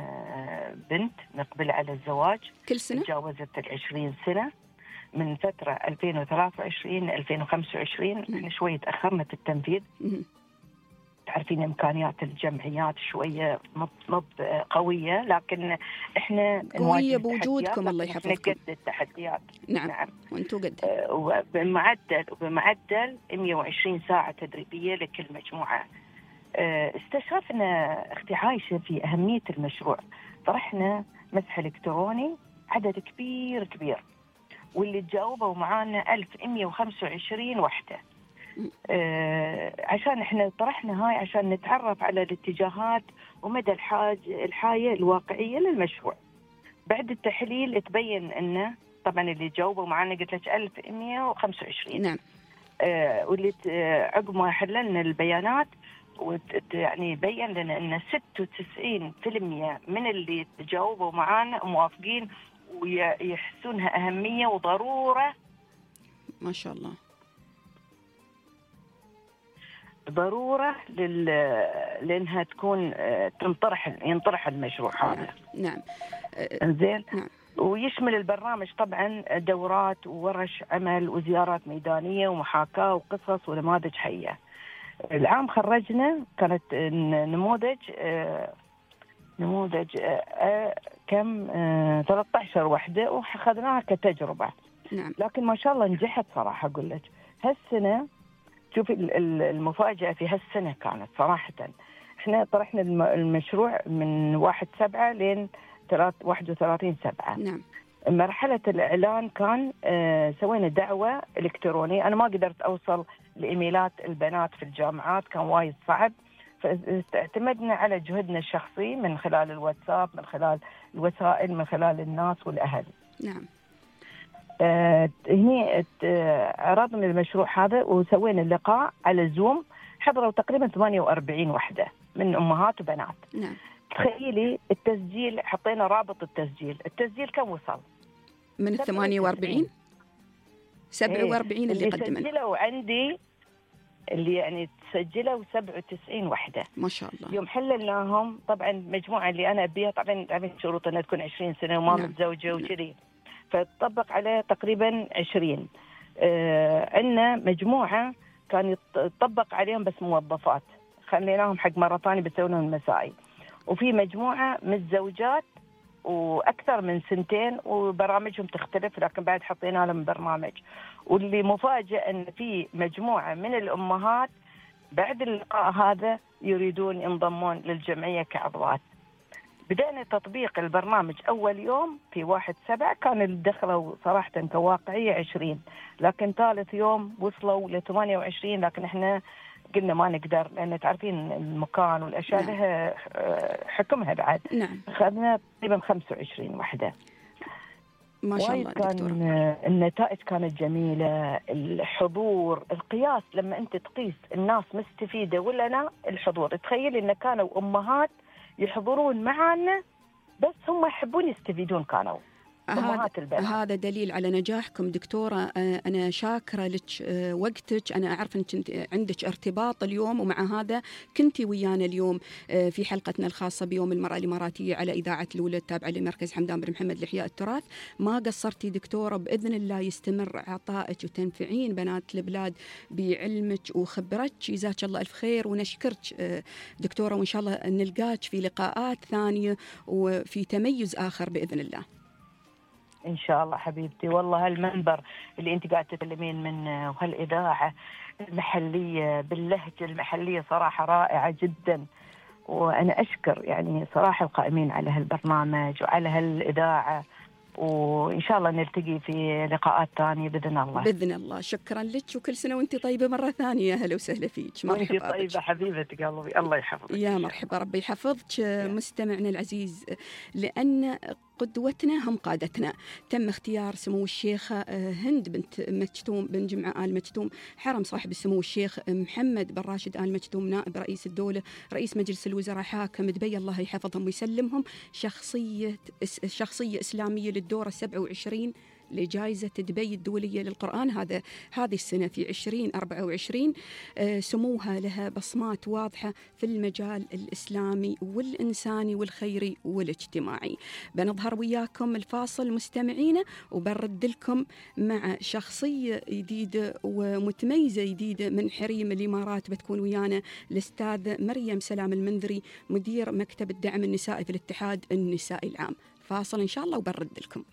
بنت مقبلة على الزواج كل سنة، تجاوزت العشرين سنة من فترة ألفين وثلاثة وعشرين ألفين وخمسة وعشرين. إحنا شوية تأخرنا في التنفيذ. تعرفين إمكانيات الجمعيات شوية مب قوية، لكن إحنا قوية بوجودكم الله يحفظكم. نقد التحديات. نعم, نعم. وأنتوا قد وبمعدل وبمعدل مئة وعشرين ساعة تدريبية لكل مجموعة. استشرفنا اختي عايشة في أهمية المشروع، طرحنا مسح إلكتروني عدد كبير كبير، واللي تجاوبوا معانا ألف ومئة وخمسة وعشرين وحدة. آه عشان احنا طرحنا هاي عشان نتعرف على الاتجاهات ومدى الحاج الحاجة الواقعية للمشروع. بعد التحليل تبين انه طبعا اللي جاوبوا معانا قلت لك ألف ومئة وخمسة وعشرين. نعم. آه واللي عقب ما حللنا البيانات يعني بين لنا ان ستة وتسعين بالمئة من اللي تجاوبوا معانا موافقين ويحسونها أهمية وضرورة. ما شاء الله. ضرورة لل... لأنها تكون تنطرح ينطرح المشروع هذا. نعم. زين. نعم. ويشمل البرنامج طبعا دورات وورش عمل وزيارات ميدانية ومحاكاة وقصص ونماذج حية. العام خرجنا كانت نموذج نموذج كم ثلاثة عشر وحدة وأخذناها كتجربة. نعم. لكن ما شاء الله نجحت صراحة. أقول لك هالسنة شوفي المفاجأة في هالسنة كانت صراحة إحنا طرحنا المشروع من واحد سبعة لين واحد وثلاثين سبعة. نعم. مرحلة الإعلان كان آه سوينا دعوة إلكترونية. أنا ما قدرت أوصل لإيميلات البنات في الجامعات، كان وايد صعب، فاعتمدنا على جهدنا الشخصي من خلال الواتساب، من خلال الوسائل، من خلال الناس والأهل. نعم. آه هني عرضنا المشروع هذا وسوينا اللقاء على زوم، حضروا تقريبا ثمانية وأربعين وحدة من أمهات وبنات. نعم. تخيلي التسجيل، حطينا رابط التسجيل، التسجيل كم وصل؟ من الثمانية وأربعين سبعة وأربعين اللي, اللي قدمنا. سجلوا عندي اللي يعني تسجلوا سبعة وتسعين وحدة. ما شاء الله. يوم حللناهم طبعا مجموعة اللي أنا أبيها طبعا تعرفين شروط أنها تكون عشرين سنة وما نعم. متزوجة وكذي، فتطبق عليه تقريبا عشرين. آه عندنا مجموعة كان يطبق عليهم بس موظفات، خليناهم حق مرة ثانية بيسوون لهم المسائي. وفي مجموعة متزوجات وأكثر من سنتين وبرامجهم تختلف، لكن بعد حطينا لهم برنامج. واللي مفاجئ أن في مجموعة من الأمهات بعد اللقاء هذا يريدون ينضمون للجمعية كعضوات. بدأنا تطبيق البرنامج أول يوم في واحد سبعة، كان الدخلة صراحة كواقعية عشرين، لكن ثالث يوم وصلوا لثمانية وعشرين، لكن إحنا قلنا ما نقدر لأن تعرفين المكان والأشياء نعم. لها حكمها بعد. نعم. خذنا تقريبا خمسة وعشرين وحدة. ما شاء الله كان دكتورة. النتائج كانت جميلة، الحضور، القياس لما أنت تقيس الناس مستفيدة ولا لا، الحضور. تخيل إن كانوا أمهات يحضرون معنا بس هم يحبون يستفيدون، كانوا هذا هذا دليل على نجاحكم دكتورة. أنا شاكرة لك وقتك، أنا أعرف أنك عندك ارتباط اليوم، ومع هذا كنتي ويانا اليوم في حلقتنا الخاصة بيوم المرأة الإماراتية على إذاعة الأولى التابعة لمركز حمدان بن محمد لإحياء التراث. ما قصرتي دكتورة، بإذن الله يستمر عطائك وتنفعين بنات البلاد بعلمك وخبرتك، جزاك الله ألف خير. ونشكرك دكتورة، وإن شاء الله نلقاك في لقاءات ثانية وفي تميز آخر بإذن الله. إن شاء الله حبيبتي. والله هالمنبر اللي أنت قاعدة تتكلمين منه وهالإذاعة المحلية باللهجة المحلية صراحة رائعة جدا، وأنا أشكر يعني صراحة القائمين على هالبرنامج وعلى هالإذاعة، وإن شاء الله نلتقي في لقاءات ثانية بإذن الله. بإذن الله. شكرا لك، وكل سنة وأنت طيبة مرة ثانية. هلا وسهلا فيك. مرحبا. وأنت طيبة حبيبة قلبي، الله يحفظك. يا مرحبا، ربي يحفظك. مستمعنا العزيز، لأن قدوتنا هم قادتنا. تم اختيار سمو الشيخة هند بنت مكتوم بن جمعة آل مكتوم حرم صاحب السمو الشيخ محمد بن راشد آل مكتوم نائب رئيس الدولة رئيس مجلس الوزراء حاكم دبي، الله يحفظهم ويسلمهم، شخصية شخصية إسلامية للدورة سبعة وعشرين لجائزة دبي الدولية للقرآن. هذا هذه السنة في عشرين أربعة وعشرين. سموها لها بصمات واضحة في المجال الإسلامي والإنساني والخيري والاجتماعي. بنظهر وياكم الفاصل مستمعينا، وبرد لكم مع شخصية جديدة ومتميزة جديدة من حريم الإمارات. بتكون ويانا الأستاذة مريم سلام المنذري، مدير مكتب الدعم النسائي في الاتحاد النسائي العام. فاصل إن شاء الله وبرد لكم.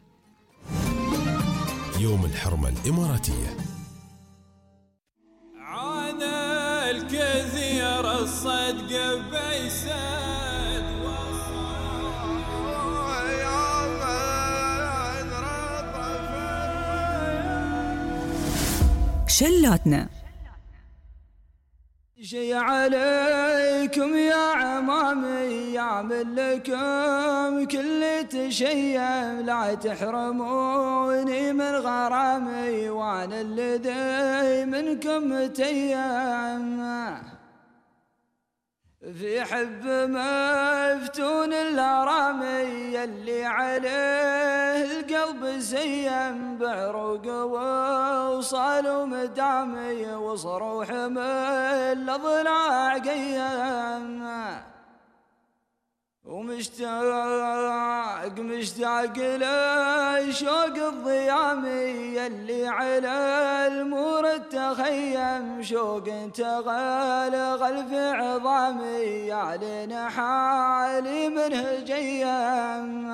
يوم الحرمة الإماراتية. عاد الكثير الصدق بيسد شلاتنا. شي عليكم يا عمامي، يعمل لكم كل تشيم، لا تحرموني من غرامي، وانا الذي منكم متيم. في حب مفتون الارامي، يلي عليه القلب سيم، بعروق وصال ومدامي، وصروح من الاضلاع قيم. ومشتاق مشتاق لشوق الضيامي، يلي على المور التخيم، شوق تغلغل في عظامي، يعلن حالي منه جيم.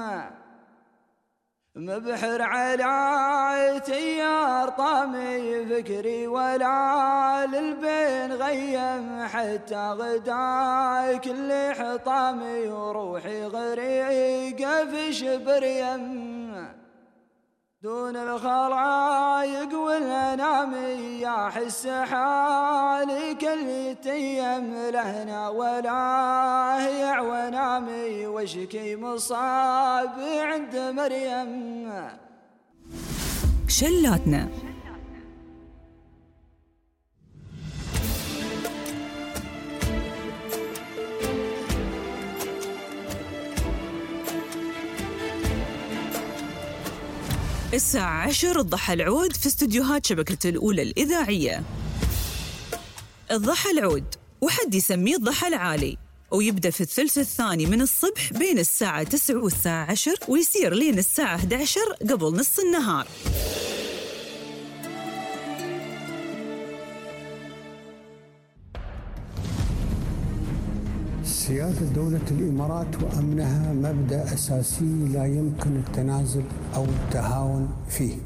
مبحر على تيار طامي، فكري ولا للبين غيم، حتى غدا كل حطامي، وروحي غريقة في شبر يم. دون الخلايق والأنامي، يا حس حالي كل تيم، لهنا ولا هي ونامي، وشكي مصابي عند مريم. شلاتنا. الساعة عشر الضحى العود في استديوهات شبكة الأولى الإذاعية. الضحى العود وحد يسميه الضحى العالي، ويبدأ في الثلث الثاني من الصبح بين الساعة تسعة والساعة عشر، ويصير لين الساعة إحدى عشر قبل نص النهار. سيادة دولة الإمارات وأمنها مبدأ أساسي لا يمكن التنازل أو التهاون فيه.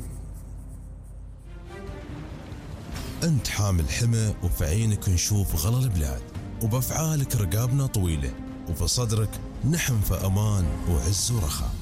أنت حامل حمى وفي عينك نشوف غلا البلاد، وبأفعالك رقابنا طويلة، وفي صدرك نحن في أمان وعز ورخاء.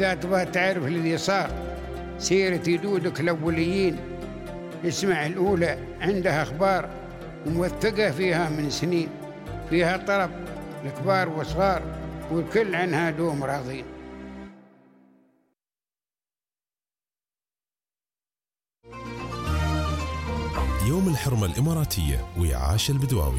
إذا تبغى تعرف الذي صار سيرة جدودك الأوليين اسمع الأولى، عندها أخبار موثقة فيها من سنين، فيها طرب الكبار والصغار والكل عنها دوم راضين. يوم الحرمة الإماراتية ويا عاشا البدواوي.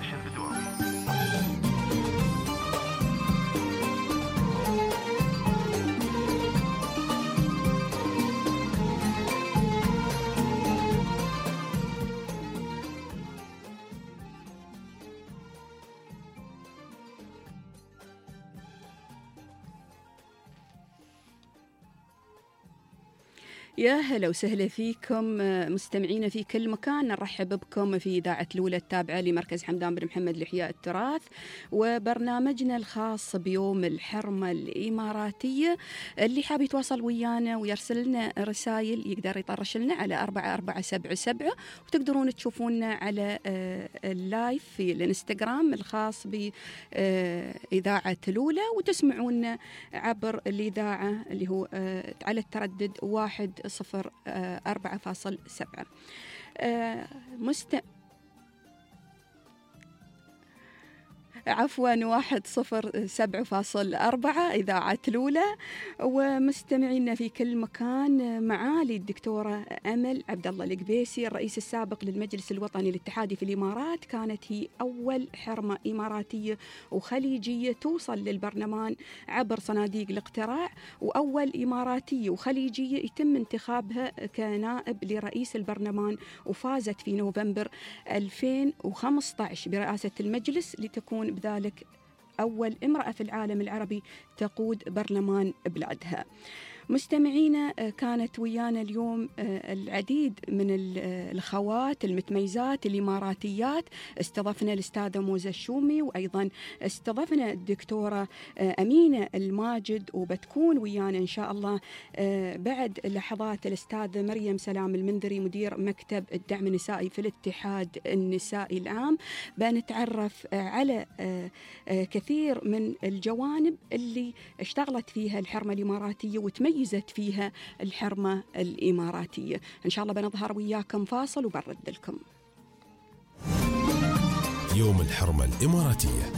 يا هلا وسهلا فيكم مستمعينا في كل مكان. نرحب بكم في إذاعة الأولى التابعة لمركز حمدان بن محمد لإحياء التراث، وبرنامجنا الخاص بيوم الحرمة الإماراتية. اللي حاب يتواصل ويانا ويرسل لنا رسائل يقدر يطرش لنا على أربعة أربعة سبعة سبعة، وتقدرون تشوفونا على اللايف في الانستغرام الخاص بإذاعة الأولى، وتسمعونا عبر الإذاعة اللي هو على التردد واحد صفر أربعة فاصل سبعة. مست عفوا واحد صفر سبعة فاصل أربعة إذاعة الأولى. ومستمعينا في كل مكان، معالي الدكتورة أمل عبد الله القبيسي الرئيس السابق للمجلس الوطني الاتحادي في الإمارات، كانت هي أول حرمة إماراتية وخليجية توصل للبرلمان عبر صناديق الاقتراع، وأول إماراتية وخليجية يتم انتخابها كنائب لرئيس البرلمان، وفازت في نوفمبر ألفين وخمسة عشر برئاسة المجلس لتكون بذلك أول امرأة في العالم العربي تقود برلمان بلادها. مستمعينا، كانت ويانا اليوم العديد من الأخوات المتميزات الإماراتيات. استضفنا الأستاذة موزة الشومي، وأيضا استضفنا الدكتورة أمينة الماجد، وبتكون ويانا إن شاء الله بعد لحظات الأستاذة مريم سلام المنذري مدير مكتب الدعم النسائي في الاتحاد النسائي العام. بنتعرف على كثير من الجوانب اللي اشتغلت فيها الحرمة الإماراتية وتميز ميزت فيها الحرمة الإماراتية. إن شاء الله بنظهر وياكم فاصل وبرد لكم. يوم الحرمة الإماراتية.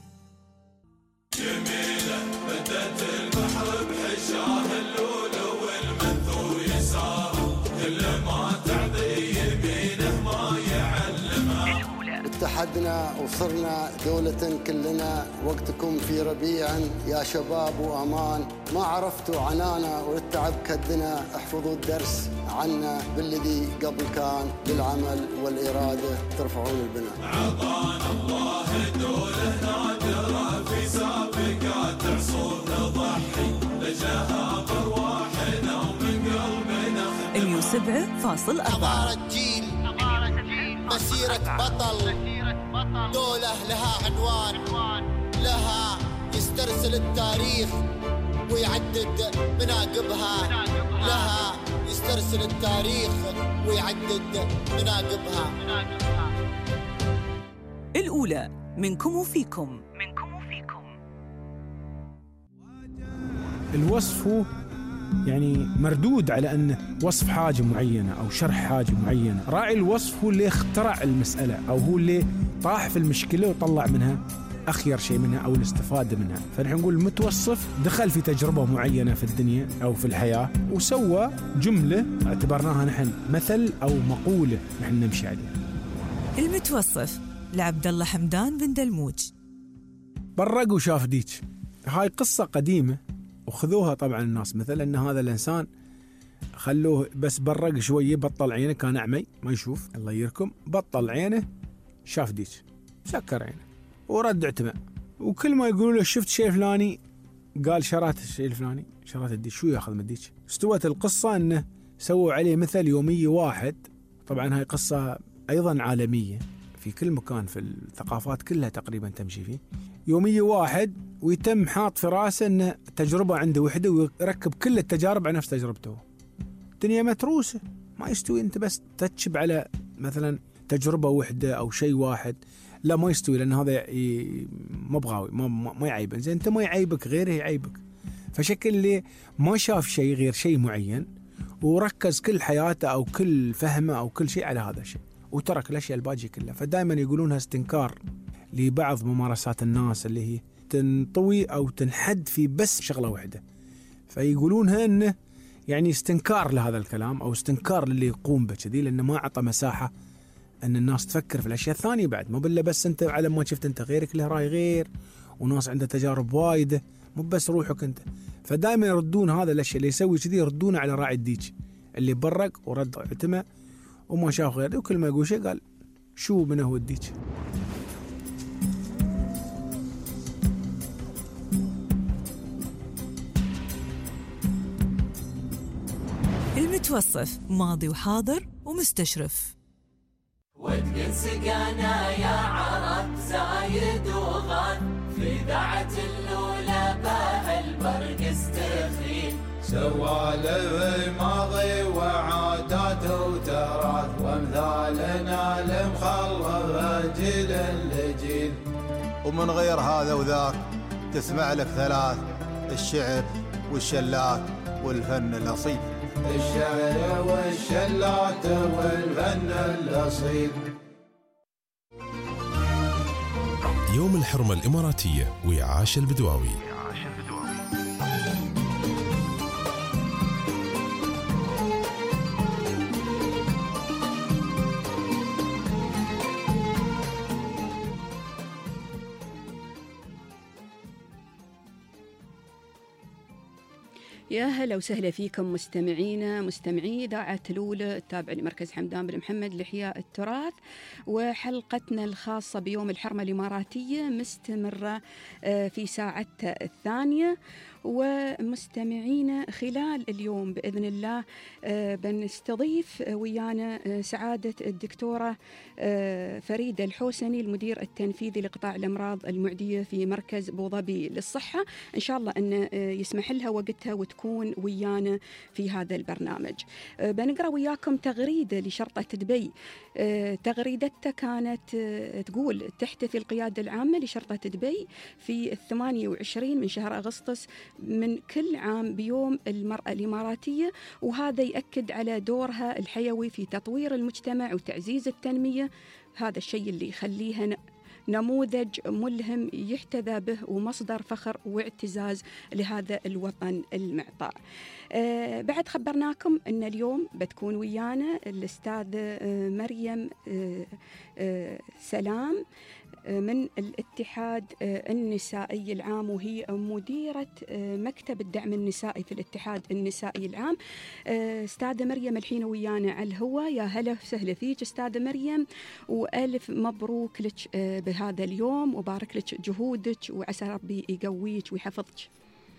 جميلة بدت البحر بحشاه اللولو والمنثور يساره، كل ما تعطي يمينه ما يعلمها. اتحدنا وصرنا دولة كلنا، وقتكم في ربيع يا شباب وأمان، ما عرفتوا عنانا والتعب كدنا، احفظوا الدرس عنا بالذي قبل كان، بالعمل والإرادة ترفعون البناء. عطانا الله دولة نادرة في سابقات عصور نضحي لجلها برواحنا ومن قلبنا. المية وسبعة فاصل أربعة. مسيرة بطل، دولة لها عنوان، لها يسترسل التاريخ ويعدد مناقبها، لها يسترسل التاريخ ويعدد مناقبها. الأولى منكم وفيكم. منكم وفيكم. الوصف هو يعني مردود على أنه وصف حاجة معينة أو شرح حاجة معينة. راعي الوصف هو اللي اخترع المسألة، أو هو اللي طاح في المشكلة وطلع منها أخير شيء منها أو الاستفادة منها. فنحن نقول المتوصف دخل في تجربة معينة في الدنيا أو في الحياة وسوى جملة اعتبرناها نحن مثل أو مقولة نحن نمشي عليها. المتوصف لعبد الله حمدان بن دلموج. برق وشاف ديك، هاي قصة قديمة وخذوها طبعا الناس مثل أن هذا الإنسان خلوه بس برق شوية، بطل عينه، كان أعمي ما يشوف الله يركم، بطل عينه شاف ديك سكر عينه ورد اعتمى، وكل ما يقولوا له شفت شيء فلاني قال شرات الشيء الفلاني، شرات الديك. شو ياخذ من الديك؟ استوت القصة أنه سووا عليه مثل يومي واحد. طبعا هاي قصة أيضا عالمية في كل مكان في الثقافات كلها تقريبا تمشي فيه. يومي واحد ويتم حاط في راسه أنه تجربة عنده وحده ويركب كل التجارب على نفس تجربته. الدنيا متروسة، ما يستوي أنت بس تتشب على مثلا تجربة وحدة أو شيء واحد، لا ما يستوي، لأن هذا ما بغاوي ما, ما يعيبك. زين أنت ما يعيبك غيره يعيبك، فشكل اللي ما شاف شيء غير شيء معين وركز كل حياته أو كل فهمه أو كل شيء على هذا الشيء وترك الأشياء الباقية كلها. فدائما يقولونها استنكار لبعض ممارسات الناس اللي هي تنطوي أو تنحد في بس شغلة واحدة، فيقولونها إنه يعني استنكار لهذا الكلام أو استنكار للي يقوم بكذي، لأنه ما عطى مساحة أن الناس تفكر في الأشياء الثانية بعد. مو بالله بس أنت على ما شفت أنت غيرك له رأي غير وناس عنده تجارب وايدة، مو بس روحك أنت. فدائما يردون هذا الأشياء اللي يسوي كذي يردونه على راعي الديك اللي برق ورد عتمه وما شاف غيره، وكل ما يقول شيء قال شو منه هو الديك. المتوصف ماضي وحاضر ومستشرف. ودقن سقانا يا عرب زايد وغاد في ذاعة اللولى باه البرق استخيل سوالف ماضي وعادات وتراث وامثالنا المخلف جيل لجيل. ومن غير هذا وذاك تسمع لك ثلاث: الشعر والشلات والفن الأصيل. الشعر والشلات والفن الأصيل. يوم الحرمة الإماراتية ويعاش البدواوي. يا هلا وسهلا فيكم مستمعينا مستمعي إذاعة الأولى التابعة لمركز حمدان بن محمد لإحياء التراث، وحلقتنا الخاصة بيوم الحرمة الإماراتية مستمرة في ساعتها الثانية. ومستمعينا خلال اليوم بإذن الله بنستضيف ويانا سعادة الدكتورة فريدة الحوسني المدير التنفيذي لقطاع الأمراض المعدية في مركز أبو ظبي للصحة. إن شاء الله أن يسمح لها وقتها وتكون ويانا في هذا البرنامج. بنقرأ وياكم تغريدة لشرطة دبي. تغريدتها كانت تقول: تحتفي القيادة العامة لشرطة دبي في الثمانية وعشرين من شهر أغسطس من كل عام بيوم المرأة الإماراتية، وهذا يأكد على دورها الحيوي في تطوير المجتمع وتعزيز التنمية. هذا الشيء اللي يخليها نموذج ملهم يحتذى به ومصدر فخر واعتزاز لهذا الوطن المعطاء. آه بعد خبرناكم أن اليوم بتكون ويانا الأستاذة آه مريم آه آه سلام من الاتحاد النسائي العام، وهي مديرة مكتب الدعم النسائي في الاتحاد النسائي العام. أستاذة مريم الحين ويانا على الهواء. يا هلا وسهلا فيك أستاذة مريم، وألف مبروك لك بهذا اليوم وبارك لك جهودك وعسى ربي يقويك ويحفظك.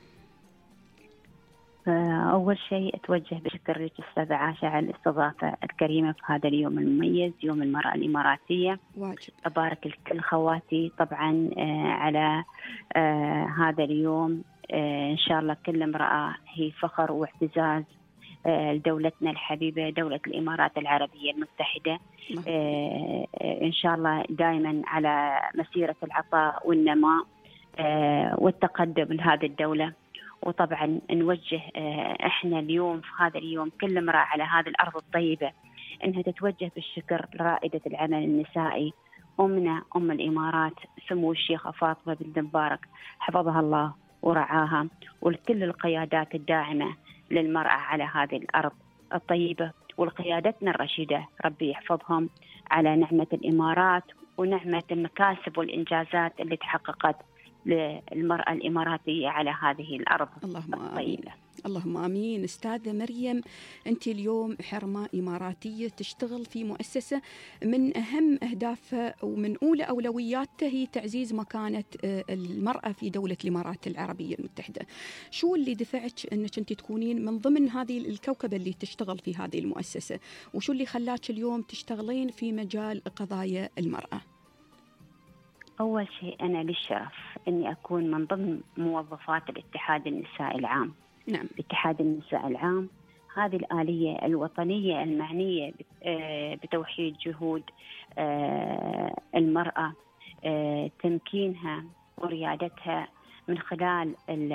أول شيء أتوجه بشكر لك أستاذة عاشة على الاستضافة الكريمة في هذا اليوم المميز، يوم المرأة الإماراتية. واجب. أبارك لكل خواتي طبعا على هذا اليوم. إن شاء الله كل امرأة هي فخر واعتزاز لدولتنا الحبيبة، دولة الإمارات العربية المتحدة. إن شاء الله دائما على مسيرة العطاء والنماء والتقدم لهذه الدولة. وطبعا نوجه احنا اليوم في هذا اليوم كل امرأة على هذه الأرض الطيبة انها تتوجه بالشكر لرائدة العمل النسائي أمنا أم الإمارات سمو الشيخة فاطمة بنت مبارك حفظها الله ورعاها، ولكل القيادات الداعمة للمرأة على هذه الأرض الطيبة، والقيادتنا الرشيدة ربي يحفظهم على نعمة الإمارات ونعمة المكاسب والإنجازات اللي تحققت للمرأة الإماراتية على هذه الأرض اللهم الطيبة. آمين. اللهم آمين. أستاذة مريم، أنت اليوم حرمة إماراتية تشتغل في مؤسسة من أهم أهدافها ومن أولى أولوياتها هي تعزيز مكانة المرأة في دولة الإمارات العربية المتحدة. شو اللي دفعك أنك أنت تكونين من ضمن هذه الكوكبة اللي تشتغل في هذه المؤسسة، وشو اللي خلاك اليوم تشتغلين في مجال قضايا المرأة؟ أول شيء أنا للشرف أني أكون من ضمن موظفات الاتحاد النسائي العام. نعم. الاتحاد النسائي العام هذه الآلية الوطنية المعنية بتوحيد جهود المرأة، تمكينها وريادتها من خلال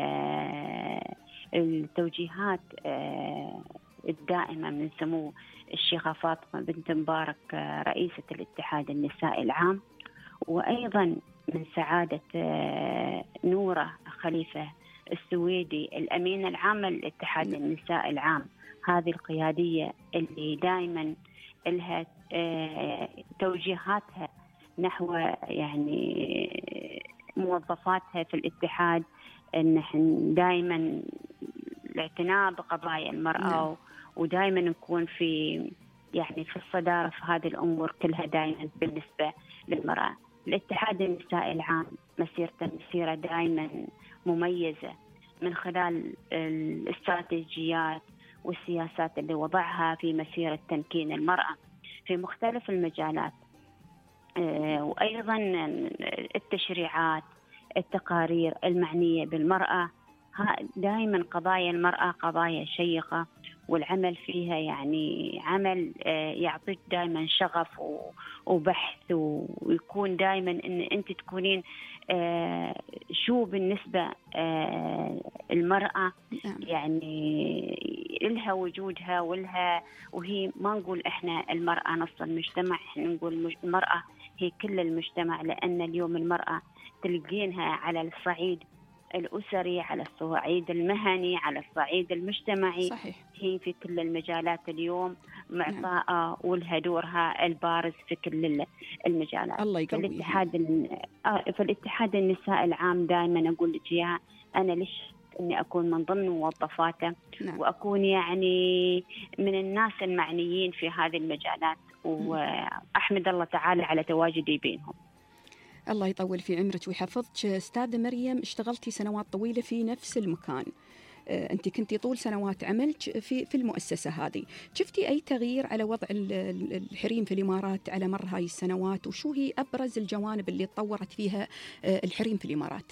التوجيهات الدائمة من سمو الشيخة فاطمة بنت مبارك رئيسة الاتحاد النسائي العام، وأيضا من سعادة نورة خليفة السويدي الأمينة العامة للاتحاد النسائي العام. هذه القيادية اللي دائما لها توجيهاتها نحو يعني موظفاتها في الاتحاد، ان نحن دائما الاعتناء بقضايا المرأة نعم. ودائما نكون في يعني في الصدارة في هذه الأمور كلها دائما بالنسبة للمرأة. الاتحاد النسائي العام مسيرته مسيرة دائما مميزة من خلال الاستراتيجيات والسياسات اللي وضعها في مسيرة تمكين المرأة في مختلف المجالات، وأيضا التشريعات، التقارير المعنية بالمرأة. دائما قضايا المرأة قضايا شيقة، والعمل فيها يعني عمل يعطيك دائما شغف وبحث، ويكون دائما ان انت تكونين شو بالنسبة المرأة يعني لها وجودها ولها، وهي ما نقول احنا المرأة نص المجتمع، احنا نقول المرأة هي كل المجتمع، لأن اليوم المرأة تلقينها على الصعيد الأسري، على الصعيد المهني، على الصعيد المجتمعي. صحيح. هي في كل المجالات اليوم معطاءة ولها دورها البارز في كل المجالات. الله يقويها. فالاتحاد فالاتحاد النسائي العام دائما أقول لك إياها، أنا ليش إني أكون من ضمن موظفاته نعم. وأكون يعني من الناس المعنيين في هذه المجالات، وأحمد الله تعالى على تواجدي بينهم. الله يطول في عمرك ويحفظك. أستاذة مريم، اشتغلتي سنوات طويلة في نفس المكان، أنت كنتي طول سنوات عملك في في المؤسسة هذه، شفتي أي تغيير على وضع الحريم في الإمارات على مر هاي السنوات؟ وشو هي أبرز الجوانب اللي تطورت فيها الحريم في الإمارات؟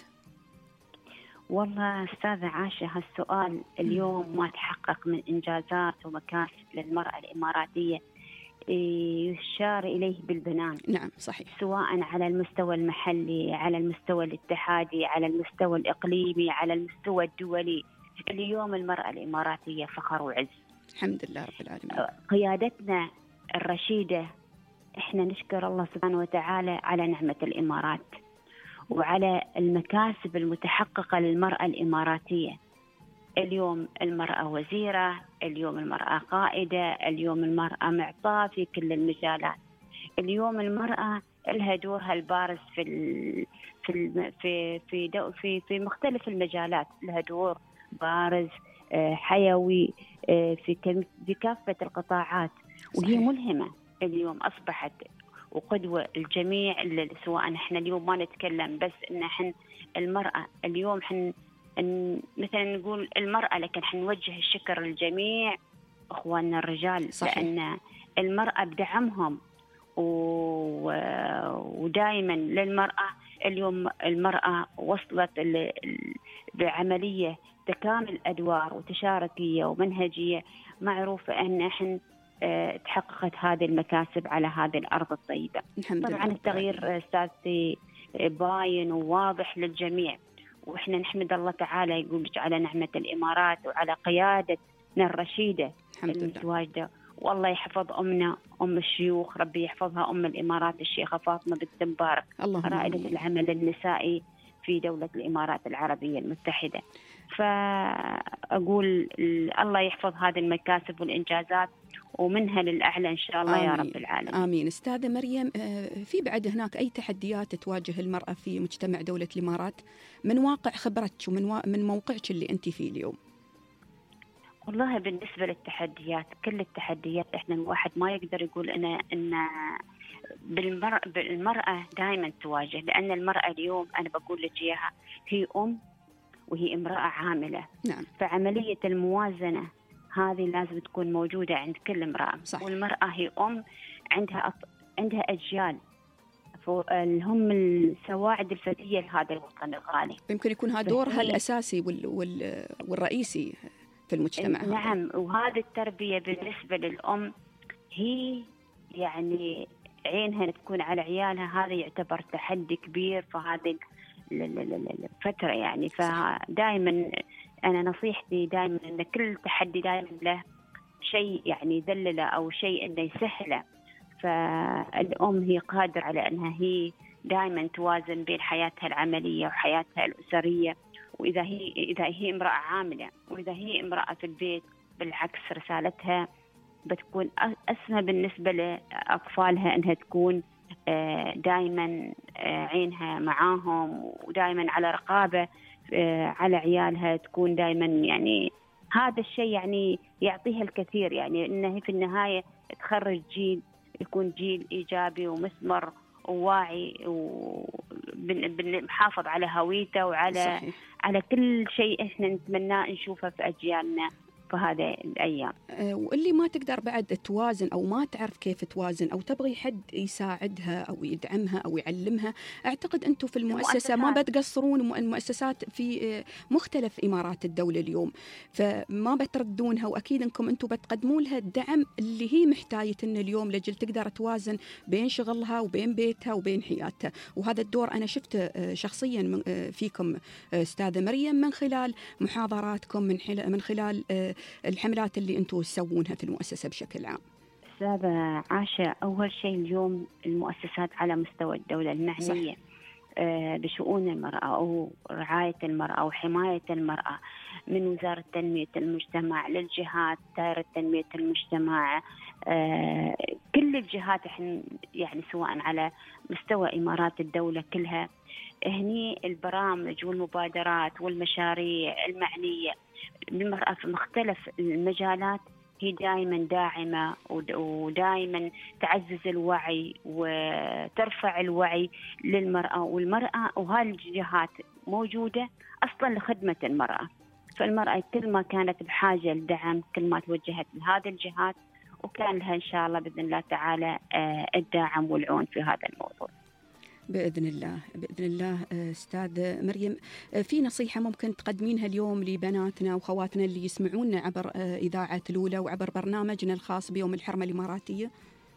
والله أستاذة عاشة، هالسؤال اليوم ما تحقق من إنجازات ومكاسب للمرأة الإماراتية يشار إليه بالبنان. نعم صحيح. سواء على المستوى المحلي، على المستوى الاتحادي، على المستوى الإقليمي، على المستوى الدولي. اليوم المرأة الإماراتية فخر وعز الحمد لله رب العالمين. قيادتنا الرشيدة، إحنا نشكر الله سبحانه وتعالى على نعمة الإمارات وعلى المكاسب المتحققة للمرأة الإماراتية. اليوم المرأة وزيرة، اليوم المرأة قائدة، اليوم المرأة معطاة في كل المجالات. اليوم المرأة لها دورها البارز في ال في ال في في, دو في في مختلف المجالات، لها دور بارز حيوي في في كافة القطاعات. صحيح. وهي ملهمة اليوم، أصبحت وقدوة الجميع. سواء احنا اليوم ما نتكلم بس ان احنا المرأة اليوم حن مثلا نقول المرأة، لكن حنوجه الشكر للجميع اخواننا الرجال. صحيح. لان المرأة بدعمهم ودائما للمرأة. اليوم المرأة وصلت بعملية تكامل أدوار وتشاركية ومنهجية معروفة أن احنا تحققت هذه المكاسب على هذه الأرض الطيبة. طبعا التغيير أستاذتي باين وواضح للجميع، وإحنا نحمد الله تعالى يقول على نعمة الإمارات وعلى قيادتنا الرشيدة المتواجدة. والله يحفظ أمنا أم الشيوخ، ربي يحفظها أم الإمارات الشيخة فاطمة بنت مبارك، رائدة العمل النسائي في دولة الإمارات العربية المتحدة. فأقول الله يحفظ هذه المكاسب والإنجازات ومنها للأعلى إن شاء الله. آمين. يا رب العالمين. آمين. أستاذة مريم، في بعد هناك أي تحديات تواجه المرأة في مجتمع دولة الإمارات من واقع خبرتك ومن و... من موقعك اللي أنت فيه اليوم؟ والله بالنسبة للتحديات، كل التحديات إحنا الواحد ما يقدر يقول أنا إن بالمرأة, بالمرأة دائما تواجه، لأن المرأة اليوم أنا بقول لك إياها هي أم وهي امرأة عاملة. نعم. فعملية الموازنة هذه لازم تكون موجودة عند كل امرأة. صح. والمرأة هي أم، عندها أط... عندها أجيال هم السواعد الفتية لهذا الوطن الغالي. يمكن يكون هذا دورها الأساسي وال... وال... والرئيسي في المجتمع. نعم هذا. وهذه التربية بالنسبة للأم هي يعني عينها تكون على عيالها، هذا يعتبر تحدي كبير. فهذه الفترة يعني. فدائما أنا نصيحتي دائما أن كل تحدي دائما له شيء يعني يذلله أو شيء أنه يسهله. فالأم هي قادرة على أنها هي دائما توازن بين حياتها العملية وحياتها الأسرية. وإذا هي إذا هي امرأة عاملة وإذا هي امرأة في البيت بالعكس رسالتها بتكون أسمى بالنسبة لأطفالها، أنها تكون دائما عينها معاهم ودائما على رقابة على عيالها، تكون دائما يعني هذا الشيء يعني يعطيها الكثير، يعني أنها في النهاية تخرج جيل يكون جيل إيجابي ومثمر وواعي وبنحافظ على هويته وعلى صحيح. على كل شيء إحنا نتمناه نشوفه في أجيالنا في هذه الأيام. واللي ما تقدر بعد توازن أو ما تعرف كيف توازن أو تبغي حد يساعدها أو يدعمها أو يعلمها، أعتقد أنتم في المؤسسة ما بتقصرون. المؤسسات في مختلف إمارات الدولة اليوم فما بتردونها، وأكيد أنكم أنتم بتقدمون لها الدعم اللي هي محتاجة اليوم لجل تقدر توازن بين شغلها وبين بيتها وبين حياتها. وهذا الدور أنا شفته شخصيا فيكم أستاذة مريم من خلال محاضراتكم، من خلال الحملات اللي أنتوا تسوونها في المؤسسة بشكل عام. أستاذة عاشة، أول شيء اليوم المؤسسات على مستوى الدولة المعنية آه بشؤون المرأة أو رعاية المرأة وحماية المرأة، من وزارة تنمية المجتمع للجهات دائرة تنمية المجتمع، آه كل الجهات يعني سواء على مستوى إمارات الدولة كلها، هني البرامج والمبادرات والمشاريع المعنية بالمرأة في مختلف المجالات هي دائما داعمة ودائما تعزز الوعي وترفع الوعي للمرأة والمرأة، وهذه الجهات موجودة أصلا لخدمة المرأة. فالمرأة كل ما كانت بحاجة لدعم كل ما توجهت لهذه الجهات وكان لها إن شاء الله بإذن الله تعالى الدعم والعون في هذا الموضوع. بإذن الله بإذن الله. أستاذ مريم، في نصيحة ممكن تقدمينها اليوم لبناتنا وخواتنا اللي يسمعونا عبر إذاعة الأولى وعبر برنامجنا الخاص بيوم الحرمة الإماراتية؟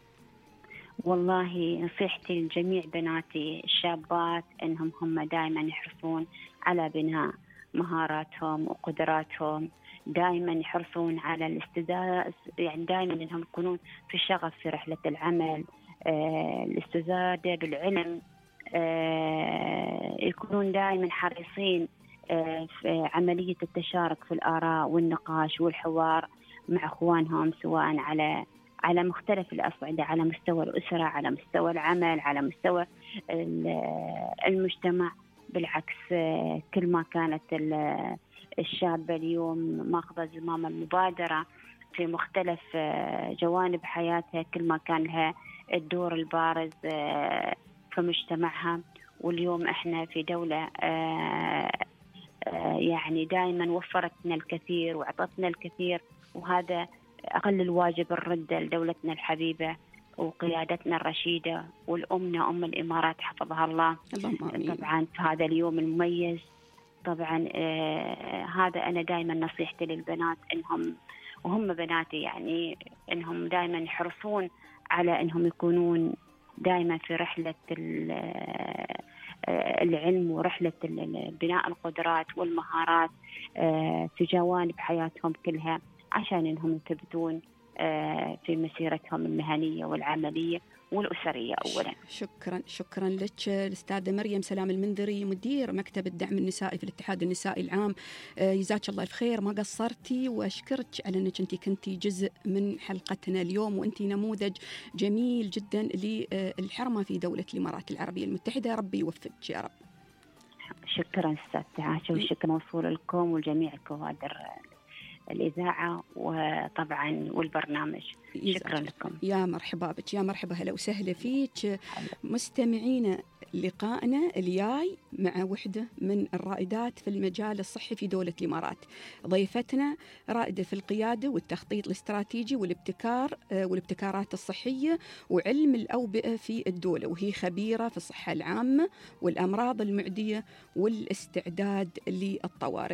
والله نصيحتي لجميع بناتي الشابات أنهم هم دائما يحرصون على بناء مهاراتهم وقدراتهم، دائما يحرصون على الاستزادة، يعني دائما أنهم يكونون في شغف في رحلة العمل، آه الاستزادة بالعلم، آه يكونون دائما حريصين آه في عملية التشارك في الآراء والنقاش والحوار مع أخوانهم سواء على على مختلف الأصعدة، على مستوى الأسرة، على مستوى العمل، على مستوى المجتمع. بالعكس كل ما كانت الشابة اليوم ماخذة زمام المبادرة في مختلف جوانب حياتها كل ما كان لها الدور البارز في مجتمعها. واليوم احنا في دولة يعني دائما وفرتنا الكثير وعطتنا الكثير، وهذا أقل الواجب الردة لدولتنا الحبيبة وقيادتنا الرشيدة والأمنا أم الإمارات حفظها الله. طبعا في هذا اليوم المميز طبعا آه هذا أنا دائما نصيحتي للبنات إنهم وهم بناتي يعني إنهم دائما يحرصون على إنهم يكونون دائما في رحلة العلم ورحلة بناء القدرات والمهارات آه في جوانب حياتهم كلها عشان إنهم يثبتون في مسيرتهم المهنية والعملية والأسرية أولا. شكرا شكرا لك الأستاذة مريم سلام المنذري، مدير مكتب الدعم النسائي في الاتحاد النسائي العام. جزاك الله الخير، ما قصرتي، وأشكرك على أنك أنت كنتي جزء من حلقتنا اليوم، وأنت نموذج جميل جدا للحرمة في دولة الإمارات العربية المتحدة. ربي يوفقك يا رب. شكرا أستاذ عاشة، والشكر موصول لكم ولجميع الكوادر الإذاعة وطبعا والبرنامج. شكرا لكم. يا مرحبا بك، يا مرحبا، هلا وسهلا فيك. مستمعينا، لقائنا الياي مع وحدة من الرائدات في المجال الصحي في دولة الإمارات. ضيفتنا رائدة في القيادة والتخطيط الاستراتيجي والابتكار والابتكارات الصحية وعلم الأوبئة في الدولة، وهي خبيرة في الصحة العامة والأمراض المعدية والاستعداد للطوارئ.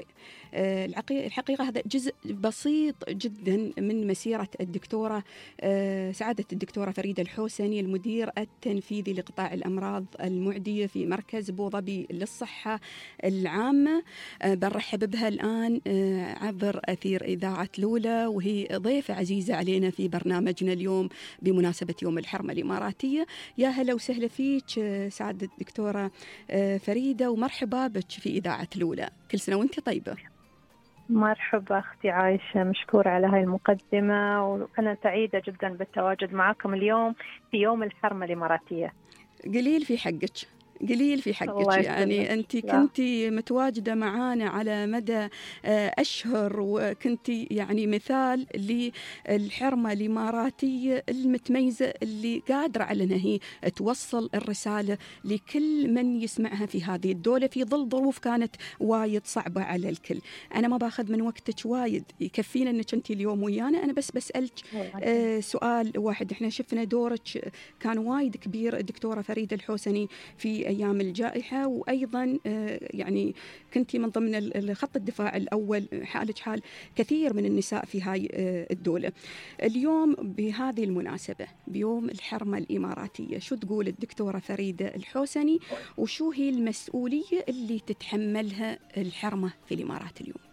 الحقيقة هذا جزء بسيط جدا من مسيرة الدكتورة سعادة الدكتورة فريدة الحوسني، المدير التنفيذي لقطاع الأمراض المعدية في مركز أبو ظبي للصحة العامة. برحب بها الآن عبر أثير إذاعة لولا، وهي ضيفة عزيزة علينا في برنامجنا اليوم بمناسبة يوم الحرمة الإماراتية. يا هلا وسهلا فيك سعادة الدكتورة فريدة، ومرحبا بك في إذاعة لولا. كل سنة وانت طيبة. مرحبا أختي عايشة، مشكورة على هاي المقدمة، وأنا سعيدة جدا بالتواجد معكم اليوم في يوم الحرمة الإماراتية. قليل في حقك، قليل في حقك، يعني أنت كنتي متواجدة معانا على مدى أشهر، وكنتي يعني مثال للحرمة الإماراتية المتميزة اللي قادرة على أنها هي توصل الرسالة لكل من يسمعها في هذه الدولة في ظل ظروف كانت وايد صعبة على الكل. أنا ما باخذ من وقتك وايد، يكفينا أنك أنت اليوم ويانا. أنا بس بسألك آه سؤال واحد. إحنا شفنا دورك كان وايد كبير دكتورة فريدة الحوسني في أيام الجائحة، وأيضا يعني كنتي من ضمن خط الدفاع الأول، حالك حال كثير من النساء في هاي الدولة. اليوم بهذه المناسبة بيوم الحرمة الإماراتية، شو تقول الدكتورة فريدة الحوسني، وشو هي المسؤولية اللي تتحملها الحرمة في الإمارات اليوم؟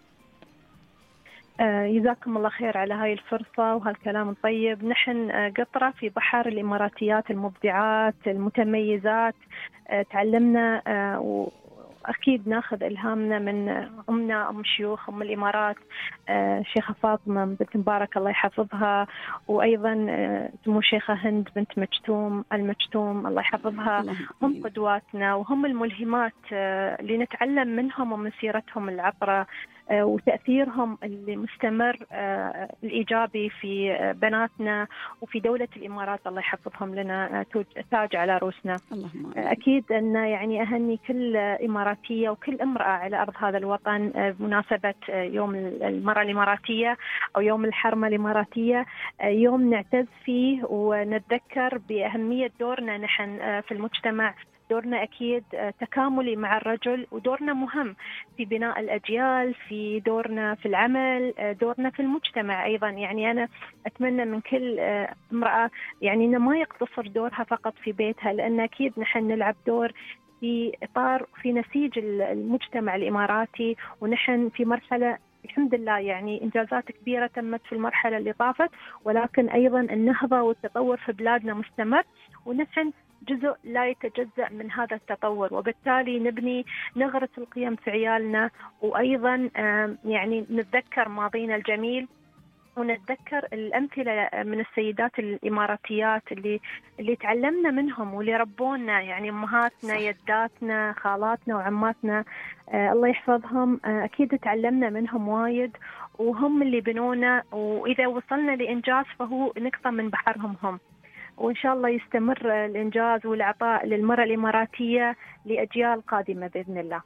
جزاكم الله خير على هاي الفرصة وهالكلام الطيب. نحن قطرة في بحر الإماراتيات المبدعات المتميزات، تعلمنا وأكيد ناخذ إلهامنا من أمنا أم شيوخ أم الإمارات شيخة فاطمة بنت مبارك الله يحفظها، وأيضا سمو شيخة هند بنت مجتوم المجتوم الله يحفظها. هم قدواتنا وهم الملهمات اللي نتعلم منهم ومن سيرتهم العطرة وتأثيرهم المستمر الإيجابي في بناتنا وفي دولة الإمارات الله يحفظهم لنا تاج على رؤوسنا. أكيد أن يعني أهني كل إماراتية وكل امرأة على أرض هذا الوطن بمناسبة يوم المرأة الإماراتية أو يوم الحرمة الإماراتية، يوم نعتز فيه ونتذكر بأهمية دورنا نحن في المجتمع. دورنا أكيد تكاملي مع الرجل، ودورنا مهم في بناء الأجيال، في دورنا في العمل، دورنا في المجتمع أيضا. يعني أنا أتمنى من كل امرأة يعني أن ما يقتصر دورها فقط في بيتها، لأن أكيد نحن نلعب دور في إطار في نسيج المجتمع الإماراتي، ونحن في مرحلة الحمد لله يعني إنجازات كبيرة تمت في المرحلة اللي طافت، ولكن أيضا النهضة والتطور في بلادنا مستمر، ونحن جزء لا يتجزأ من هذا التطور، وبالتالي نبني نغرس القيم في عيالنا، وأيضا يعني نتذكر ماضينا الجميل ونتذكر الأمثلة من السيدات الإماراتيات اللي اللي تعلمنا منهم واللي ربونا، يعني أمهاتنا يداتنا خالاتنا وعماتنا آه الله يحفظهم. آه أكيد تعلمنا منهم وايد، وهم اللي بنونا، وإذا وصلنا لإنجاز فهو نقطة من بحرهم هم. وإن شاء الله يستمر الإنجاز والعطاء للمرأة الإماراتية لأجيال قادمة بإذن الله.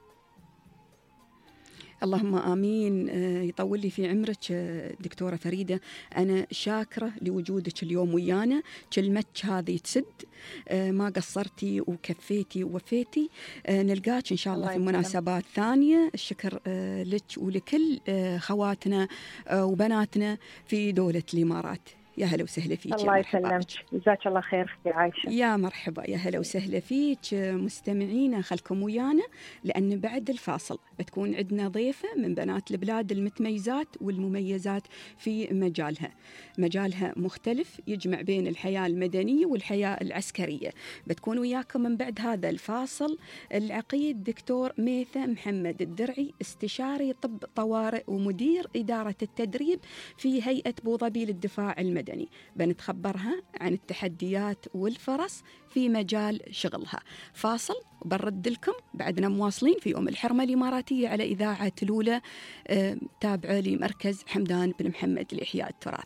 اللهم آمين. يطول لي في عمرك دكتورة فريدة. أنا شاكرة لوجودك اليوم ويانا، كلمتك هذه تسد، ما قصرتي وكفيتي ووفيتي. نلقاك إن شاء الله في مناسبات ثانية. الشكر لك ولكل خواتنا وبناتنا في دولة الإمارات. يا هلا وسهلا فيك. الله يسلمك، جزاك الله خير اختي عايشة. يا مرحبا، يا هلا وسهلا فيك. مستمعينا خلكم ويانا، لأن بعد الفاصل بتكون عندنا ضيفة من بنات البلاد المتميزات والمميزات في مجالها. مجالها مختلف يجمع بين الحياة المدنية والحياة العسكرية. بتكون وياكم من بعد هذا الفاصل العقيد دكتور ميثة محمد الدرعي، استشاري طب طوارئ ومدير إدارة التدريب في هيئة أبو ظبي للدفاع المدني. بنتخبرها عن التحديات والفرص في مجال شغلها. فاصل وبرد لكم، بعدنا مواصلين في يوم الحرمة الإماراتية على إذاعة لولا، تابعة لمركز حمدان بن محمد لإحياء التراث.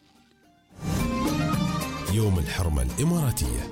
يوم الحرمة الإماراتية.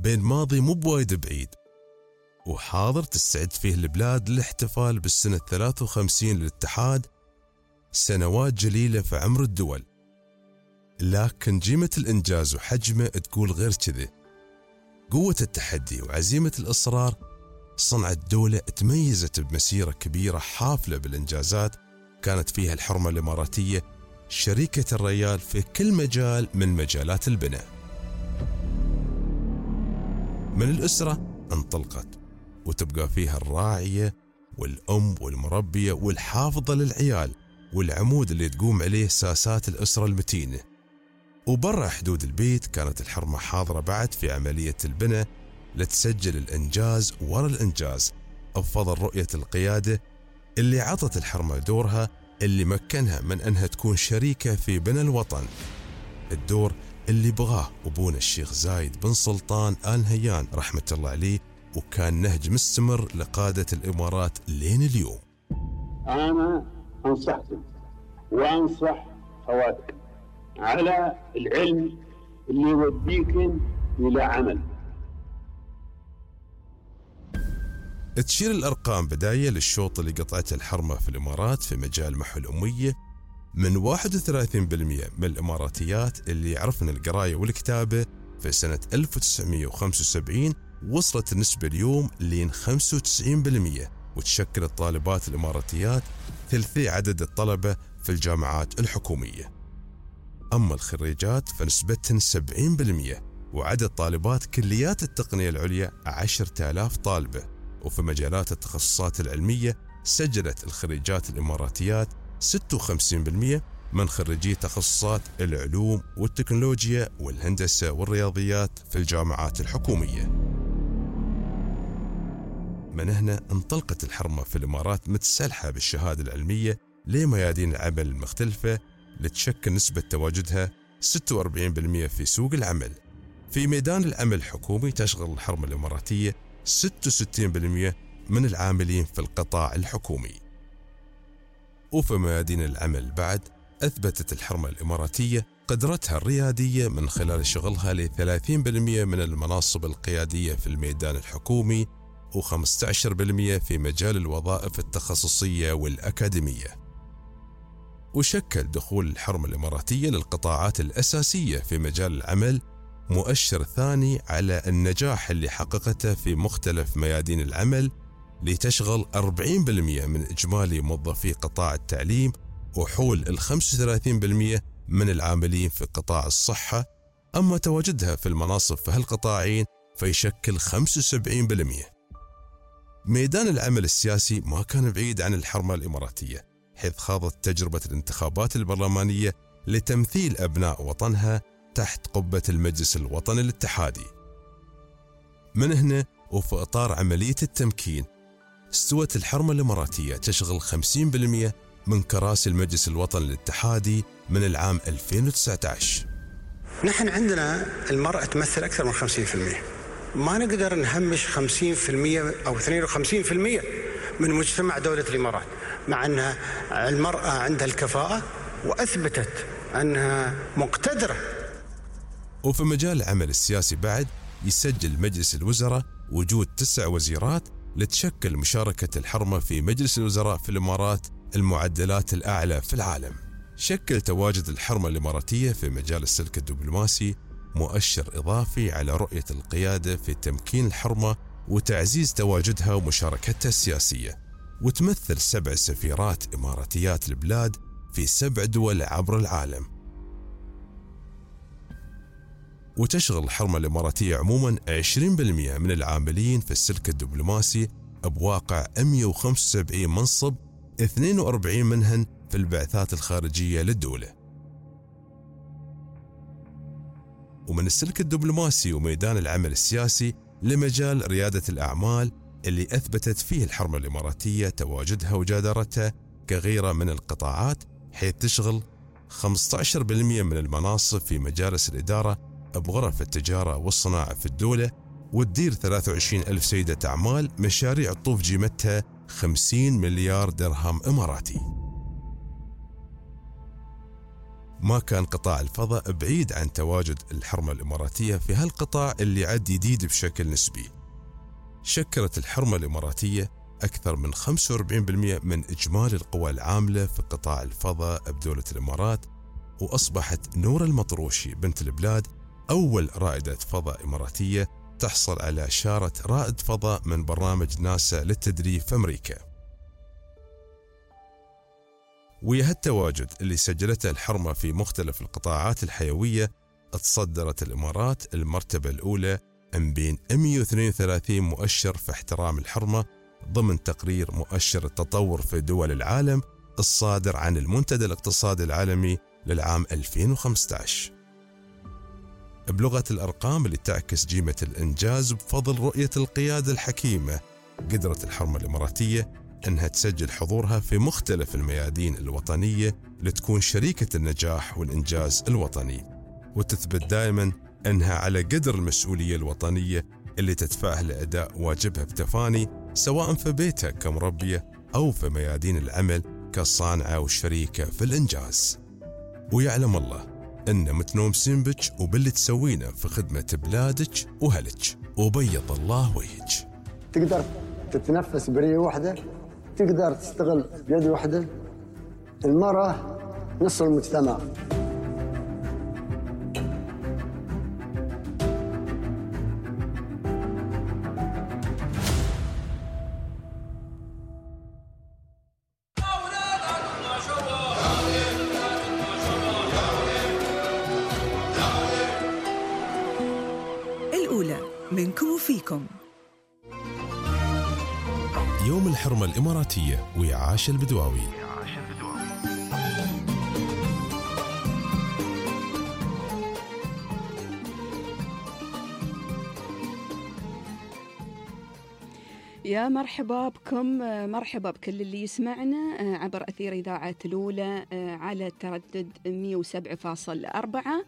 بين ماضي مو بوايد بعيد وحاضر تستعد فيه البلاد للاحتفال بالسنة ثلاثة وخمسين للاتحاد، سنوات جليلة في عمر الدول. لكن جيمة الإنجاز وحجمه تقول غير كذي. قوة التحدي وعزيمة الإصرار صنعت دولة تميزت بمسيرة كبيرة حافلة بالإنجازات، كانت فيها الحرمة الإماراتية شريكة الريال في كل مجال من مجالات البناء. من الأسرة انطلقت وتبقى فيها الراعية والأم والمربية والحافظة للعيال والعمود اللي تقوم عليه ساسات الأسرة المتينة. وبرا حدود البيت كانت الحرمة حاضرة بعد في عملية البناء لتسجل الإنجاز ورا الإنجاز بفضل رؤية القيادة اللي عطت الحرمة دورها اللي مكنها من أنها تكون شريكة في بناء الوطن، الدور اللي بغاه أبونا الشيخ زايد بن سلطان آل نهيان رحمة الله عليه، وكان نهج مستمر لقادة الإمارات لين اليوم. أنا أنصحكم وأنصح خواتكم على العلم اللي يوديكم إلى عمل. تشير الأرقام بداية للشوط اللي قطعته الحرمة في الإمارات في مجال محو الأمية من واحد وثلاثين بالمئة من الإماراتيات اللي يعرفن القراية والكتابة في سنة ألف وتسعمئة وخمسة وسبعين وصلت النسبة اليوم لين خمسة وتسعين بالمئة، وتشكل الطالبات الإماراتيات ثلثي عدد الطلبة في الجامعات الحكومية. أما الخريجات فنسبتهن سبعين بالمئة، وعدد طالبات كليات التقنية العليا عشرة آلاف طالبة. وفي مجالات التخصصات العلمية سجلت الخريجات الإماراتيات ستة وخمسين بالمئة من خريجي تخصصات العلوم والتكنولوجيا والهندسة والرياضيات في الجامعات الحكومية. من هنا انطلقت الحرمة في الإمارات متسلحة بالشهادة العلمية لميادين العمل المختلفة لتشكل نسبة تواجدها ستة وأربعين بالمئة في سوق العمل. في ميدان العمل الحكومي تشغل الحرمة الإماراتية ستة وستين بالمئة من العاملين في القطاع الحكومي. وفي ميادين العمل بعد أثبتت الحرمة الإماراتية قدرتها الريادية من خلال شغلها ل ثلاثين بالمئة من المناصب القيادية في الميدان الحكومي وخمسة عشر بالمئة في مجال الوظائف التخصصية والأكاديمية. وشكل دخول الحرمة الإماراتية للقطاعات الأساسية في مجال العمل مؤشر ثاني على النجاح اللي حققته في مختلف ميادين العمل، لتشغل أربعين بالمئة من إجمالي موظفي قطاع التعليم وحول ال خمسة وثلاثين بالمئة من العاملين في قطاع الصحة. أما تواجدها في المناصب في هالقطاعين فيشكل خمسة وسبعين بالمئة. ميدان العمل السياسي ما كان بعيد عن الحرمة الإماراتية، حيث خاضت تجربة الانتخابات البرلمانية لتمثيل أبناء وطنها تحت قبة المجلس الوطني الاتحادي. من هنا وفي إطار عملية التمكين استوت الحرمة الإماراتية تشغل خمسين بالمئة من كراسي المجلس الوطني الاتحادي من العام ألفين وتسعة عشر. نحن عندنا المرأة تمثل أكثر من خمسين بالمئة، ما نقدر نهمش خمسين بالمئة أو اثنين وخمسين بالمئة من مجتمع دولة الإمارات، مع أنها المرأة عندها الكفاءة وأثبتت أنها مقتدرة. وفي مجال العمل السياسي بعد يسجل مجلس الوزراء وجود تسع وزيرات لتشكل مشاركة الحرمة في مجلس الوزراء في الإمارات المعدلات الأعلى في العالم. شكل تواجد الحرمة الإماراتية في مجال السلك الدبلوماسي مؤشر إضافي على رؤية القيادة في تمكين الحرمة وتعزيز تواجدها ومشاركتها السياسية. وتمثل سبع سفيرات إماراتيات البلاد في سبع دول عبر العالم. وتشغل الحرمة الإماراتية عموما عشرين بالمئة من العاملين في السلك الدبلوماسي بواقع مئة وخمسة وسبعين منصب، اثنين وأربعين منهن في البعثات الخارجية للدولة. ومن السلك الدبلوماسي وميدان العمل السياسي لمجال ريادة الأعمال اللي أثبتت فيه الحرمة الإماراتية تواجدها وجدارتها كغيرها من القطاعات، حيث تشغل خمسة عشر بالمئة من المناصب في مجالس الإدارة بغرف التجارة والصناعة في الدولة، وتدير ثلاثة وعشرين ألف سيدة أعمال مشاريع تطوف جيمتها خمسين مليار درهم إماراتي. ما كان قطاع الفضاء بعيد عن تواجد الحرمة الإماراتية في هالقطاع اللي عد جديد بشكل نسبي. شكلت الحرمة الإماراتية أكثر من خمسة وأربعين بالمئة من إجمالي القوى العاملة في قطاع الفضاء بدولة الإمارات، وأصبحت نور المطروشي بنت البلاد أول رائدة فضاء إماراتية تحصل على شارة رائد فضاء من برنامج ناسا للتدريب في أمريكا. ويا هالتواجد اللي سجلته الحرمة في مختلف القطاعات الحيوية، تصدرت الإمارات المرتبة الأولى من بين مئة واثنين وثلاثين مؤشر في احترام الحرمة ضمن تقرير مؤشر التطور في دول العالم الصادر عن المنتدى الاقتصادي العالمي للعام ألفين وخمسة عشر. بلغة الأرقام اللي تعكس جيمة الإنجاز بفضل رؤية القيادة الحكيمة، قدرت الحرمة الإماراتية أنها تسجل حضورها في مختلف الميادين الوطنية لتكون شريكة النجاح والإنجاز الوطني، وتثبت دائما أنها على قدر المسؤولية الوطنية اللي تدفعها لأداء واجبها بتفاني، سواء في بيتها كمربية أو في ميادين العمل كصانعة وشريكة في الإنجاز. ويعلم الله أن متنوم سنبج وباللي تسوينه في خدمة بلادك وهلك، وبيض الله وجهك. تقدر تتنفس برية واحدة، تقدر تستغل بيد واحدة. المرأة نصف المجتمع. الأولى منكم وفيكم. يوم الحرمة الإماراتية ويا عاش البدواوي. يا مرحبا بكم، مرحبا بكل اللي يسمعنا عبر أثير إذاعة الأولى على تردد مئة وسبعة فاصلة أربعة.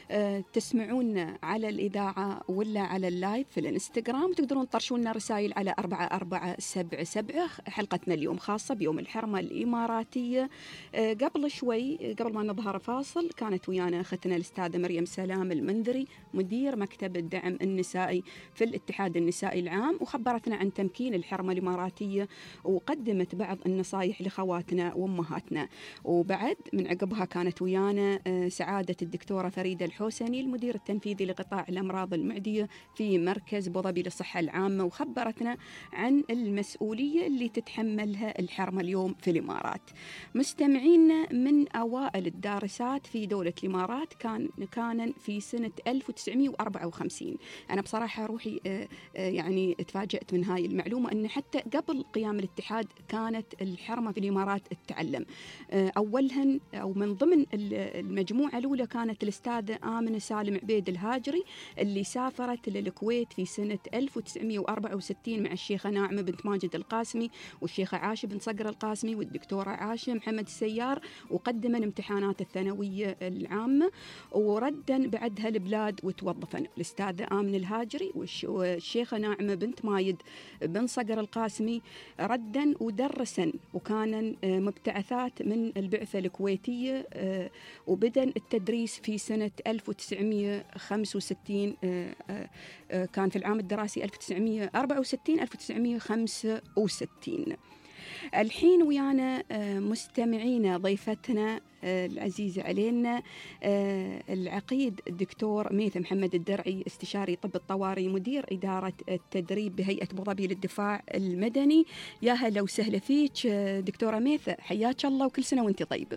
تسمعونا على الإذاعة ولا على اللايف في الانستغرام، وتقدرون تطرشونا رسائل على أربعة أربعة سبعة سبعة. حلقتنا اليوم خاصة بيوم الحرمة الإماراتية. قبل شوي قبل ما نظهر فاصل كانت ويانا أختنا الأستاذة مريم سلام المنذري، مدير مكتب الدعم النسائي في الاتحاد النسائي العام، وخبرتنا عن تمكين الحرمة الإماراتية وقدمت بعض النصائح لخواتنا وأمهاتنا. وبعد من عقبها كانت ويانا سعادة الدكتورة فريدة الحوسني المدير التنفيذي لقطاع الأمراض المعدية في مركز أبو ظبي للصحة العامة، وخبرتنا عن المسؤولية اللي تتحملها الحرمة اليوم في الإمارات. مستمعينا من أوائل الدارسات في دولة الإمارات كان كان في سنة ألف وتسعمئة وأربعة وخمسين. أنا بصراحة روحي يعني تفاجأت من هاي المعلومة، أن حتى قبل قيام الاتحاد كانت الحرمة في الإمارات تتعلم. أولهن أو من ضمن المجموعة الأولى كانت الأستاذة آمنة سالم عبيد الهاجري، اللي سافرت للكويت في سنة ألف وتسعمئة وأربعة وستين مع الشيخة ناعمة بنت ماجد القاسمي والشيخة عاشة بن صقر القاسمي والدكتورة عاشة محمد السيار، وقدمن امتحانات الثانوية العامة، وردا بعدها البلاد وتوظفن. الأستاذة آمنة الهاجري والشيخة ناعمة بنت ماجد بن صقر القاسمي ردا ودرسن، وكان مبتعثات من البعثة الكويتية، وبدأ التدريس في سنة ألف وتسعمئة وخمسة وستين. كان في العام الدراسي ألف وتسعمئة وأربعة وستين ألف وتسعمئة وخمسة وستين. الحين ويانا مستمعينا ضيفتنا العزيزة علينا العقيد الدكتور ميث محمد الدرعي، استشاري طب الطوارئ، مدير إدارة التدريب بهيئة أبو ظبي للدفاع المدني. يا هلا وسهلا فيك دكتورة ميث، حياك الله وكل سنة وانت طيبة.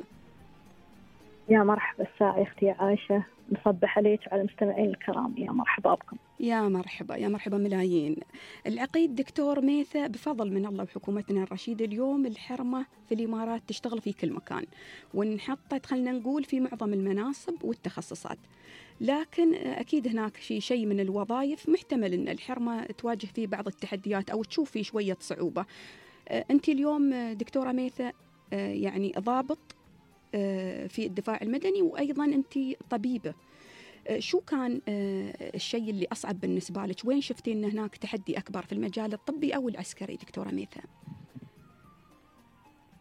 يا مرحبا الساعة أختي عائشة، نصبح عليك وعلى المستمعين الكرام. يا مرحبا بكم. يا مرحبا يا مرحبا ملايين. العقيد دكتور ميث، بفضل من الله وحكومتنا الرشيدة اليوم الحرمة في الإمارات تشتغل في كل مكان، وانحطت خلنا نقول في معظم المناصب والتخصصات، لكن أكيد هناك شيء شيء من الوظائف محتمل أن الحرمة تواجه فيه بعض التحديات أو تشوف فيه شوية صعوبة. أنت اليوم دكتورة ميث يعني ضابط في الدفاع المدني، وأيضا أنت طبيبة. شو كان الشيء اللي أصعب بالنسبة لك؟ وين شفتي أن هناك تحدي أكبر في المجال الطبي أو العسكري دكتورة ميثا؟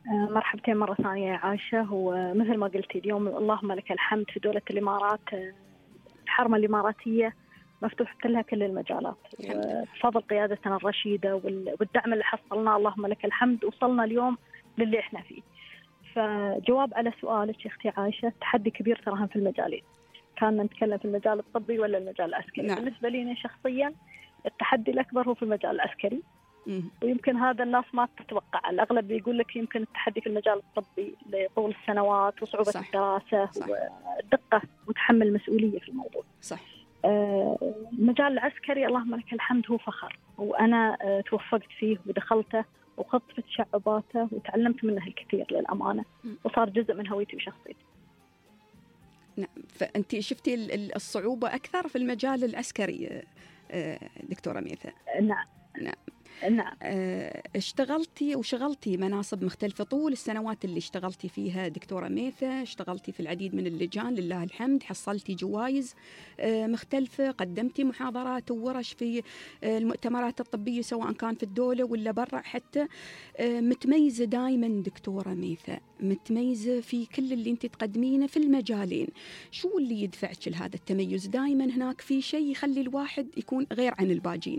مرحبتين مرة ثانية يا عائشة. ومثل ما قلتي اليوم اللهم لك الحمد في دولة الإمارات الحرمة الإماراتية مفتوح لها كل المجالات، بفضل قيادتنا الرشيدة والدعم اللي حصلناه اللهم لك الحمد وصلنا اليوم للي احنا فيه. فجواب على سؤالك اختي عائشة، تحدي كبير تراهم في المجالين، كان نتكلم في المجال الطبي ولا المجال العسكري. نعم. بالنسبة لي شخصيا التحدي الأكبر هو في المجال العسكري، ويمكن هذا الناس ما تتوقع. الأغلب يقول لك يمكن التحدي في المجال الطبي لطول السنوات وصعوبة صح. الدراسة صح. والدقة وتحمل مسؤولية في الموضوع. صح. آه المجال العسكري اللهم لك الحمد هو فخر، وأنا آه توفقت فيه ودخلته وخضت في تشعباته وتعلمت منه الكثير للأمانة، وصار جزء من هويتي وشخصيتي. نعم. فأنت شفتي الصعوبة أكثر في المجال العسكري دكتورة ميثا؟ نعم. نعم. نعم. اشتغلتي وشغلتي مناصب مختلفة طول السنوات اللي اشتغلتي فيها دكتورة ميثا، اشتغلتي في العديد من اللجان لله الحمد، حصلتي جوائز مختلفة، قدمتي محاضرات وورش في المؤتمرات الطبية سواء كان في الدولة ولا برا حتى. متميزة دائما دكتورة ميثا، متميزة في كل اللي انت تقدمينه في المجالين. شو اللي يدفعك لهذا التميز؟ دائما هناك في شيء يخلي الواحد يكون غير عن الباجين.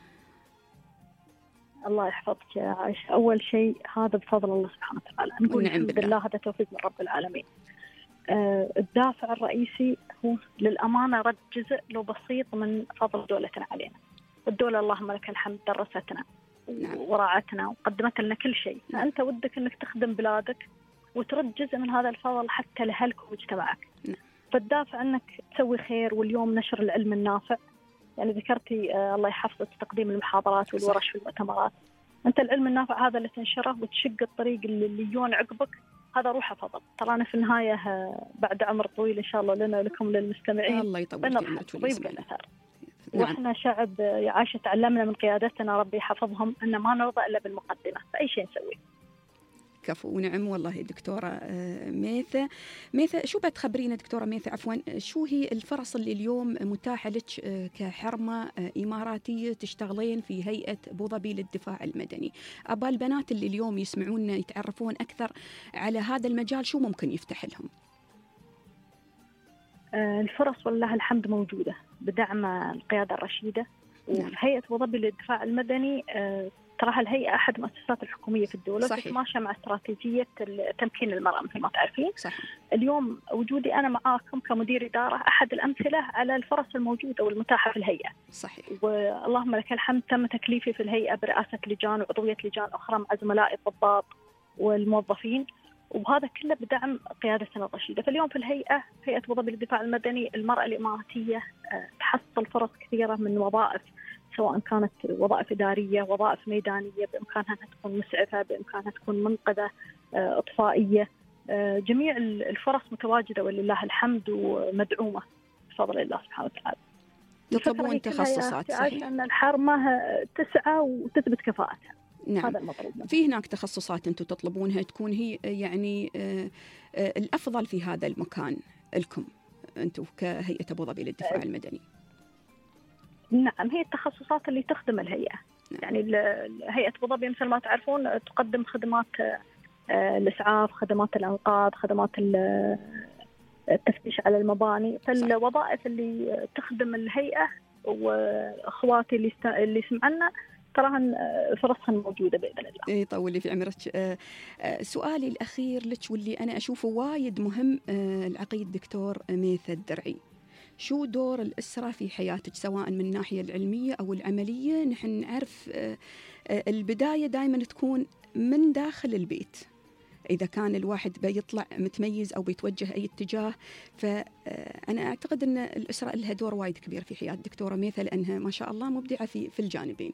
الله يحفظك يا عائشة. أول شيء هذا بفضل الله سبحانه وتعالى، نقول الحمد لله، هذا توفيق من رب العالمين. آه الدافع الرئيسي هو للأمانة رد جزء لو بسيط من فضل دولتنا علينا. والدولة اللهم لك الحمد درستنا نعم. وراعتنا وقدمت لنا كل شيء. فأنت ودك أنك تخدم بلادك وترد جزء من هذا الفضل حتى لأهلك ومجتمعك. نعم. فالدافع أنك تسوي خير، واليوم نشر العلم النافع. يعني ذكرتي آه الله يحفظك تقديم المحاضرات والورش في المؤتمرات. أنت العلم النافع هذا اللي تنشره وتشق الطريق اللي يجون عقبك، هذا روحه فضل. ترانا في النهاية آه بعد عمر طويل إن شاء الله لنا ولكم للمستمعين الله يطول عمرك طيب بالأثر. نعم. وإحنا شعب يا عائشة تعلمنا من قيادتنا ربي يحفظهم أن ما نرضى إلا بالمقدمة فأي شيء نسويه. كفو ونعم والله دكتورة ميثا. ميثا شو بتخبرينا دكتورة ميثا عفوا، شو هي الفرص اللي اليوم متاحة لك كحرمة إماراتية تشتغلين في هيئة أبوظبي للدفاع المدني؟ أبا البنات اللي اليوم يسمعون يتعرفون أكثر على هذا المجال شو ممكن يفتح لهم؟ الفرص والله الحمد موجودة بدعم القيادة الرشيدة. وفي هيئة أبوظبي للدفاع المدني تراها الهيئة أحد المؤسسات الحكومية في الدولة، تتماشى مع استراتيجية تمكين المرأة مثل ما تعرفين. صحيح. اليوم وجودي أنا معاكم كمدير إدارة أحد الأمثلة على الفرص الموجودة والمتاحة في الهيئة. صحيح. واللهم لك الحمد تم تكليفي في الهيئة برئاسة لجان وعضوية لجان أخرى مع زملائي الضباط والموظفين، وهذا كله بدعم قيادتنا الرشيدة. فاليوم في الهيئة هيئة أبوظبي للدفاع المدني المرأة الإماراتية تحصل فرص كثيرة من وظائف، سواء كانت وظائف إدارية، وظائف ميدانية، بإمكانها أنها تكون مسعفة، بإمكانها تكون منقذة، إطفائية. جميع الفرص متواجدة ولله الحمد ومدعومة بفضل الله سبحانه وتعالى. تطلبون تخصصات صحيح أن الحرمة تسعى وتثبت كفاءتها. نعم. هذا المطلوب. في هناك تخصصات أنتم تطلبونها تكون هي يعني الأفضل في هذا المكان لكم أنتم كهيئة أبوظبي للدفاع المدني؟ نعم، هي التخصصات اللي تخدم الهيئة. نعم. يعني هيئة أبوظبي مثل ما تعرفون تقدم خدمات الإسعاف، خدمات الأنقاذ، خدمات التفتيش على المباني. فالوظائف اللي تخدم الهيئة وأخواتي اللي اللي سمعنا تراهن فرصها موجودة بإذن الله. إيه طولي في عمرك. آه آه سؤالي الأخير لك واللي أنا أشوفه وايد مهم، آه العقيد دكتور ميثا الدرعي، شو دور الأسرة في حياتك سواء من الناحية العلمية أو العملية؟ نحن نعرف آه آه البداية دائما تكون من داخل البيت، إذا كان الواحد بيطلع متميز أو بيتوجه أي اتجاه. فأنا أعتقد أن الأسرة لها دور وايد كبير في حياة دكتورة ميثا، لأنها ما شاء الله مبدعة في في الجانبين.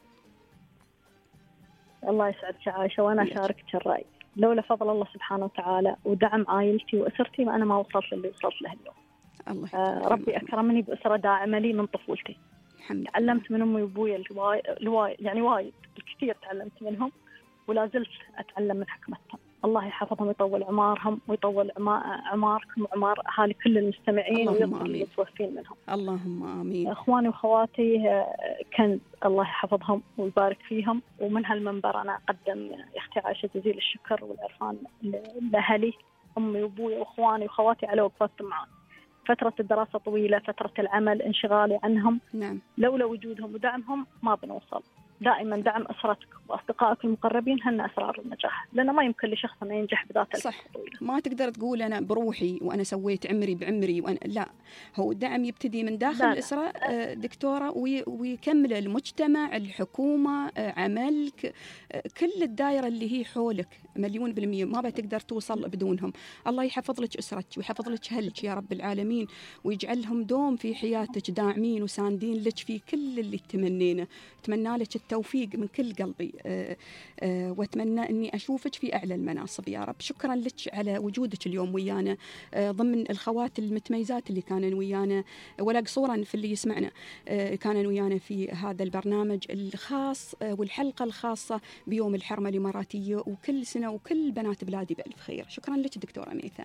الله يسعدك عائشة، وأنا أشاركك الرأي. لولا فضل الله سبحانه وتعالى ودعم عائلتي وأسرتي ما أنا ما وصلت للي وصلت له اليوم. الله آه ربي أكرمني بأسرة داعمة لي من طفولتي. تعلمت من أمي وأبوي الواي... الواي... يعني وايد الكثير تعلمت منهم، ولا زلت أتعلم من حكمتهم. الله يحفظهم ويطول عمارهم ويطول عماركم وعمار أهالي كل المستمعين ويغفر المتوفين منهم. اللهم آمين. إخواني وخواتي كنز، الله يحفظهم ويبارك فيهم، ومن هالمنبر أنا أقدم يا أختي عائشة جزيل الشكر والعرفان لأهلي، أمي وأبوي وإخواني وخواتي على وقفتهم معي. فترة الدراسة طويلة، فترة العمل انشغالي عنهم. نعم. لولا وجودهم ودعمهم ما بنوصل. دائما دعم أسرتك وأصدقائك المقربين هن أسرار النجاح، لأنه ما يمكن لشخص أن ينجح بذات صح. ما تقدر تقول أنا بروحي وأنا سويت عمري بعمري وأنا لا، هو الدعم يبتدي من داخل لا الأسرة لا. دكتورة، ويكمل المجتمع، الحكومة، عملك، كل الدائرة اللي هي حولك مليون بالمية ما بتقدر توصل بدونهم. الله يحفظ لك أسرتك ويحفظ لك أهلك يا رب العالمين، ويجعلهم دوم في حياتك داعمين وساندين لك في كل اللي تمنينه. أتمنى لك التوفيق من كل قلبي، أه أه وأتمنى أني أشوفك في أعلى المناصب يا رب. شكرا لك على وجودك اليوم ويانا أه ضمن الخوات المتميزات اللي كانوا ويانا، ولا قصورا في اللي يسمعنا، أه كانوا ويانا في هذا البرنامج الخاص أه والحلقة الخاصة بيوم الحرمة الإماراتية، وكل سنة وكل بنات بلادي بألف خير. شكرا لك دكتورة ميثا.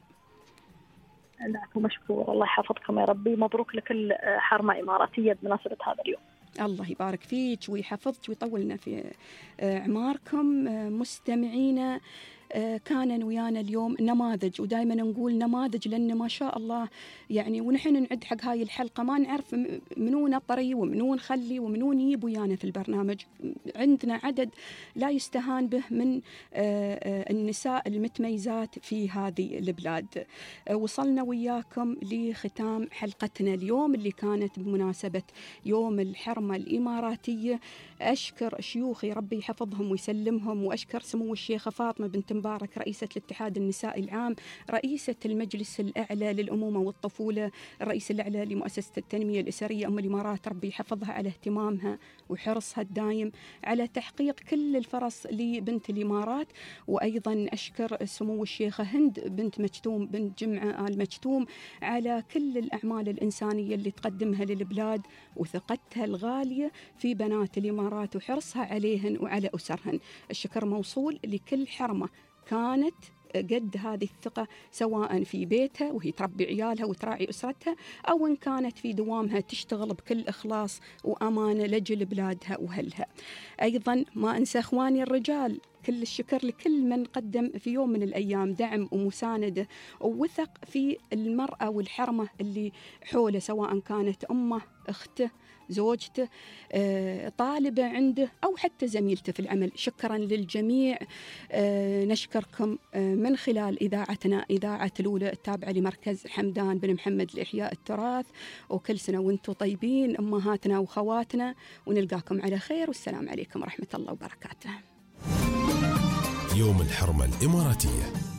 العفو مشكور، الله يحفظكم يا ربي، مبروك لكل حرمة إماراتية بمناسبة هذا اليوم. الله يبارك فيك ويحفظك ويطولنا في أعماركم. مستمعينا كان ويانا اليوم نماذج، ودائما نقول نماذج لأن ما شاء الله يعني، ونحن نعد حق هاي الحلقة ما نعرف منو نطري ومنو نخلي ومنو نجيب ويانا في البرنامج. عندنا عدد لا يستهان به من النساء المتميزات في هذه البلاد. وصلنا وياكم لختام حلقتنا اليوم اللي كانت بمناسبة يوم الحرمة الإماراتية. أشكر شيوخي ربي يحفظهم ويسلمهم، وأشكر سمو الشيخة فاطمة بنت مبارك رئيسة الاتحاد النسائي العام، رئيسة المجلس الأعلى للأمومة والطفولة، الرئيس الأعلى لمؤسسة التنمية الأسرية أم الإمارات، ربي يحفظها على اهتمامها وحرصها الدايم على تحقيق كل الفرص لبنت الإمارات. وأيضا أشكر سمو الشيخة هند بنت مجتوم بنت جمعة آل مجتوم على كل الأعمال الإنسانية اللي تقدمها للبلاد وثقتها الغالية في بنات الإمارات وحرصها عليهن وعلى أسرهن. الشكر موصول لكل حرمة كانت قد هذه الثقة، سواء في بيتها وهي تربي عيالها وتراعي أسرتها، أو إن كانت في دوامها تشتغل بكل إخلاص وأمانة لجل بلادها وأهلها. أيضا ما أنسى أخواني الرجال، كل الشكر لكل من قدم في يوم من الأيام دعم ومساندة ووثق في المرأة والحرمة اللي حوله، سواء كانت أمه، أخته، زوجته، طالبة عنده، أو حتى زميلته في العمل. شكرا للجميع. نشكركم من خلال إذاعتنا إذاعة الأولى التابعة لمركز حمدان بن محمد لإحياء التراث، وكل سنة وانتم طيبين أمهاتنا وخواتنا، ونلقاكم على خير، والسلام عليكم ورحمة الله وبركاته. يوم الحرمة الإماراتية.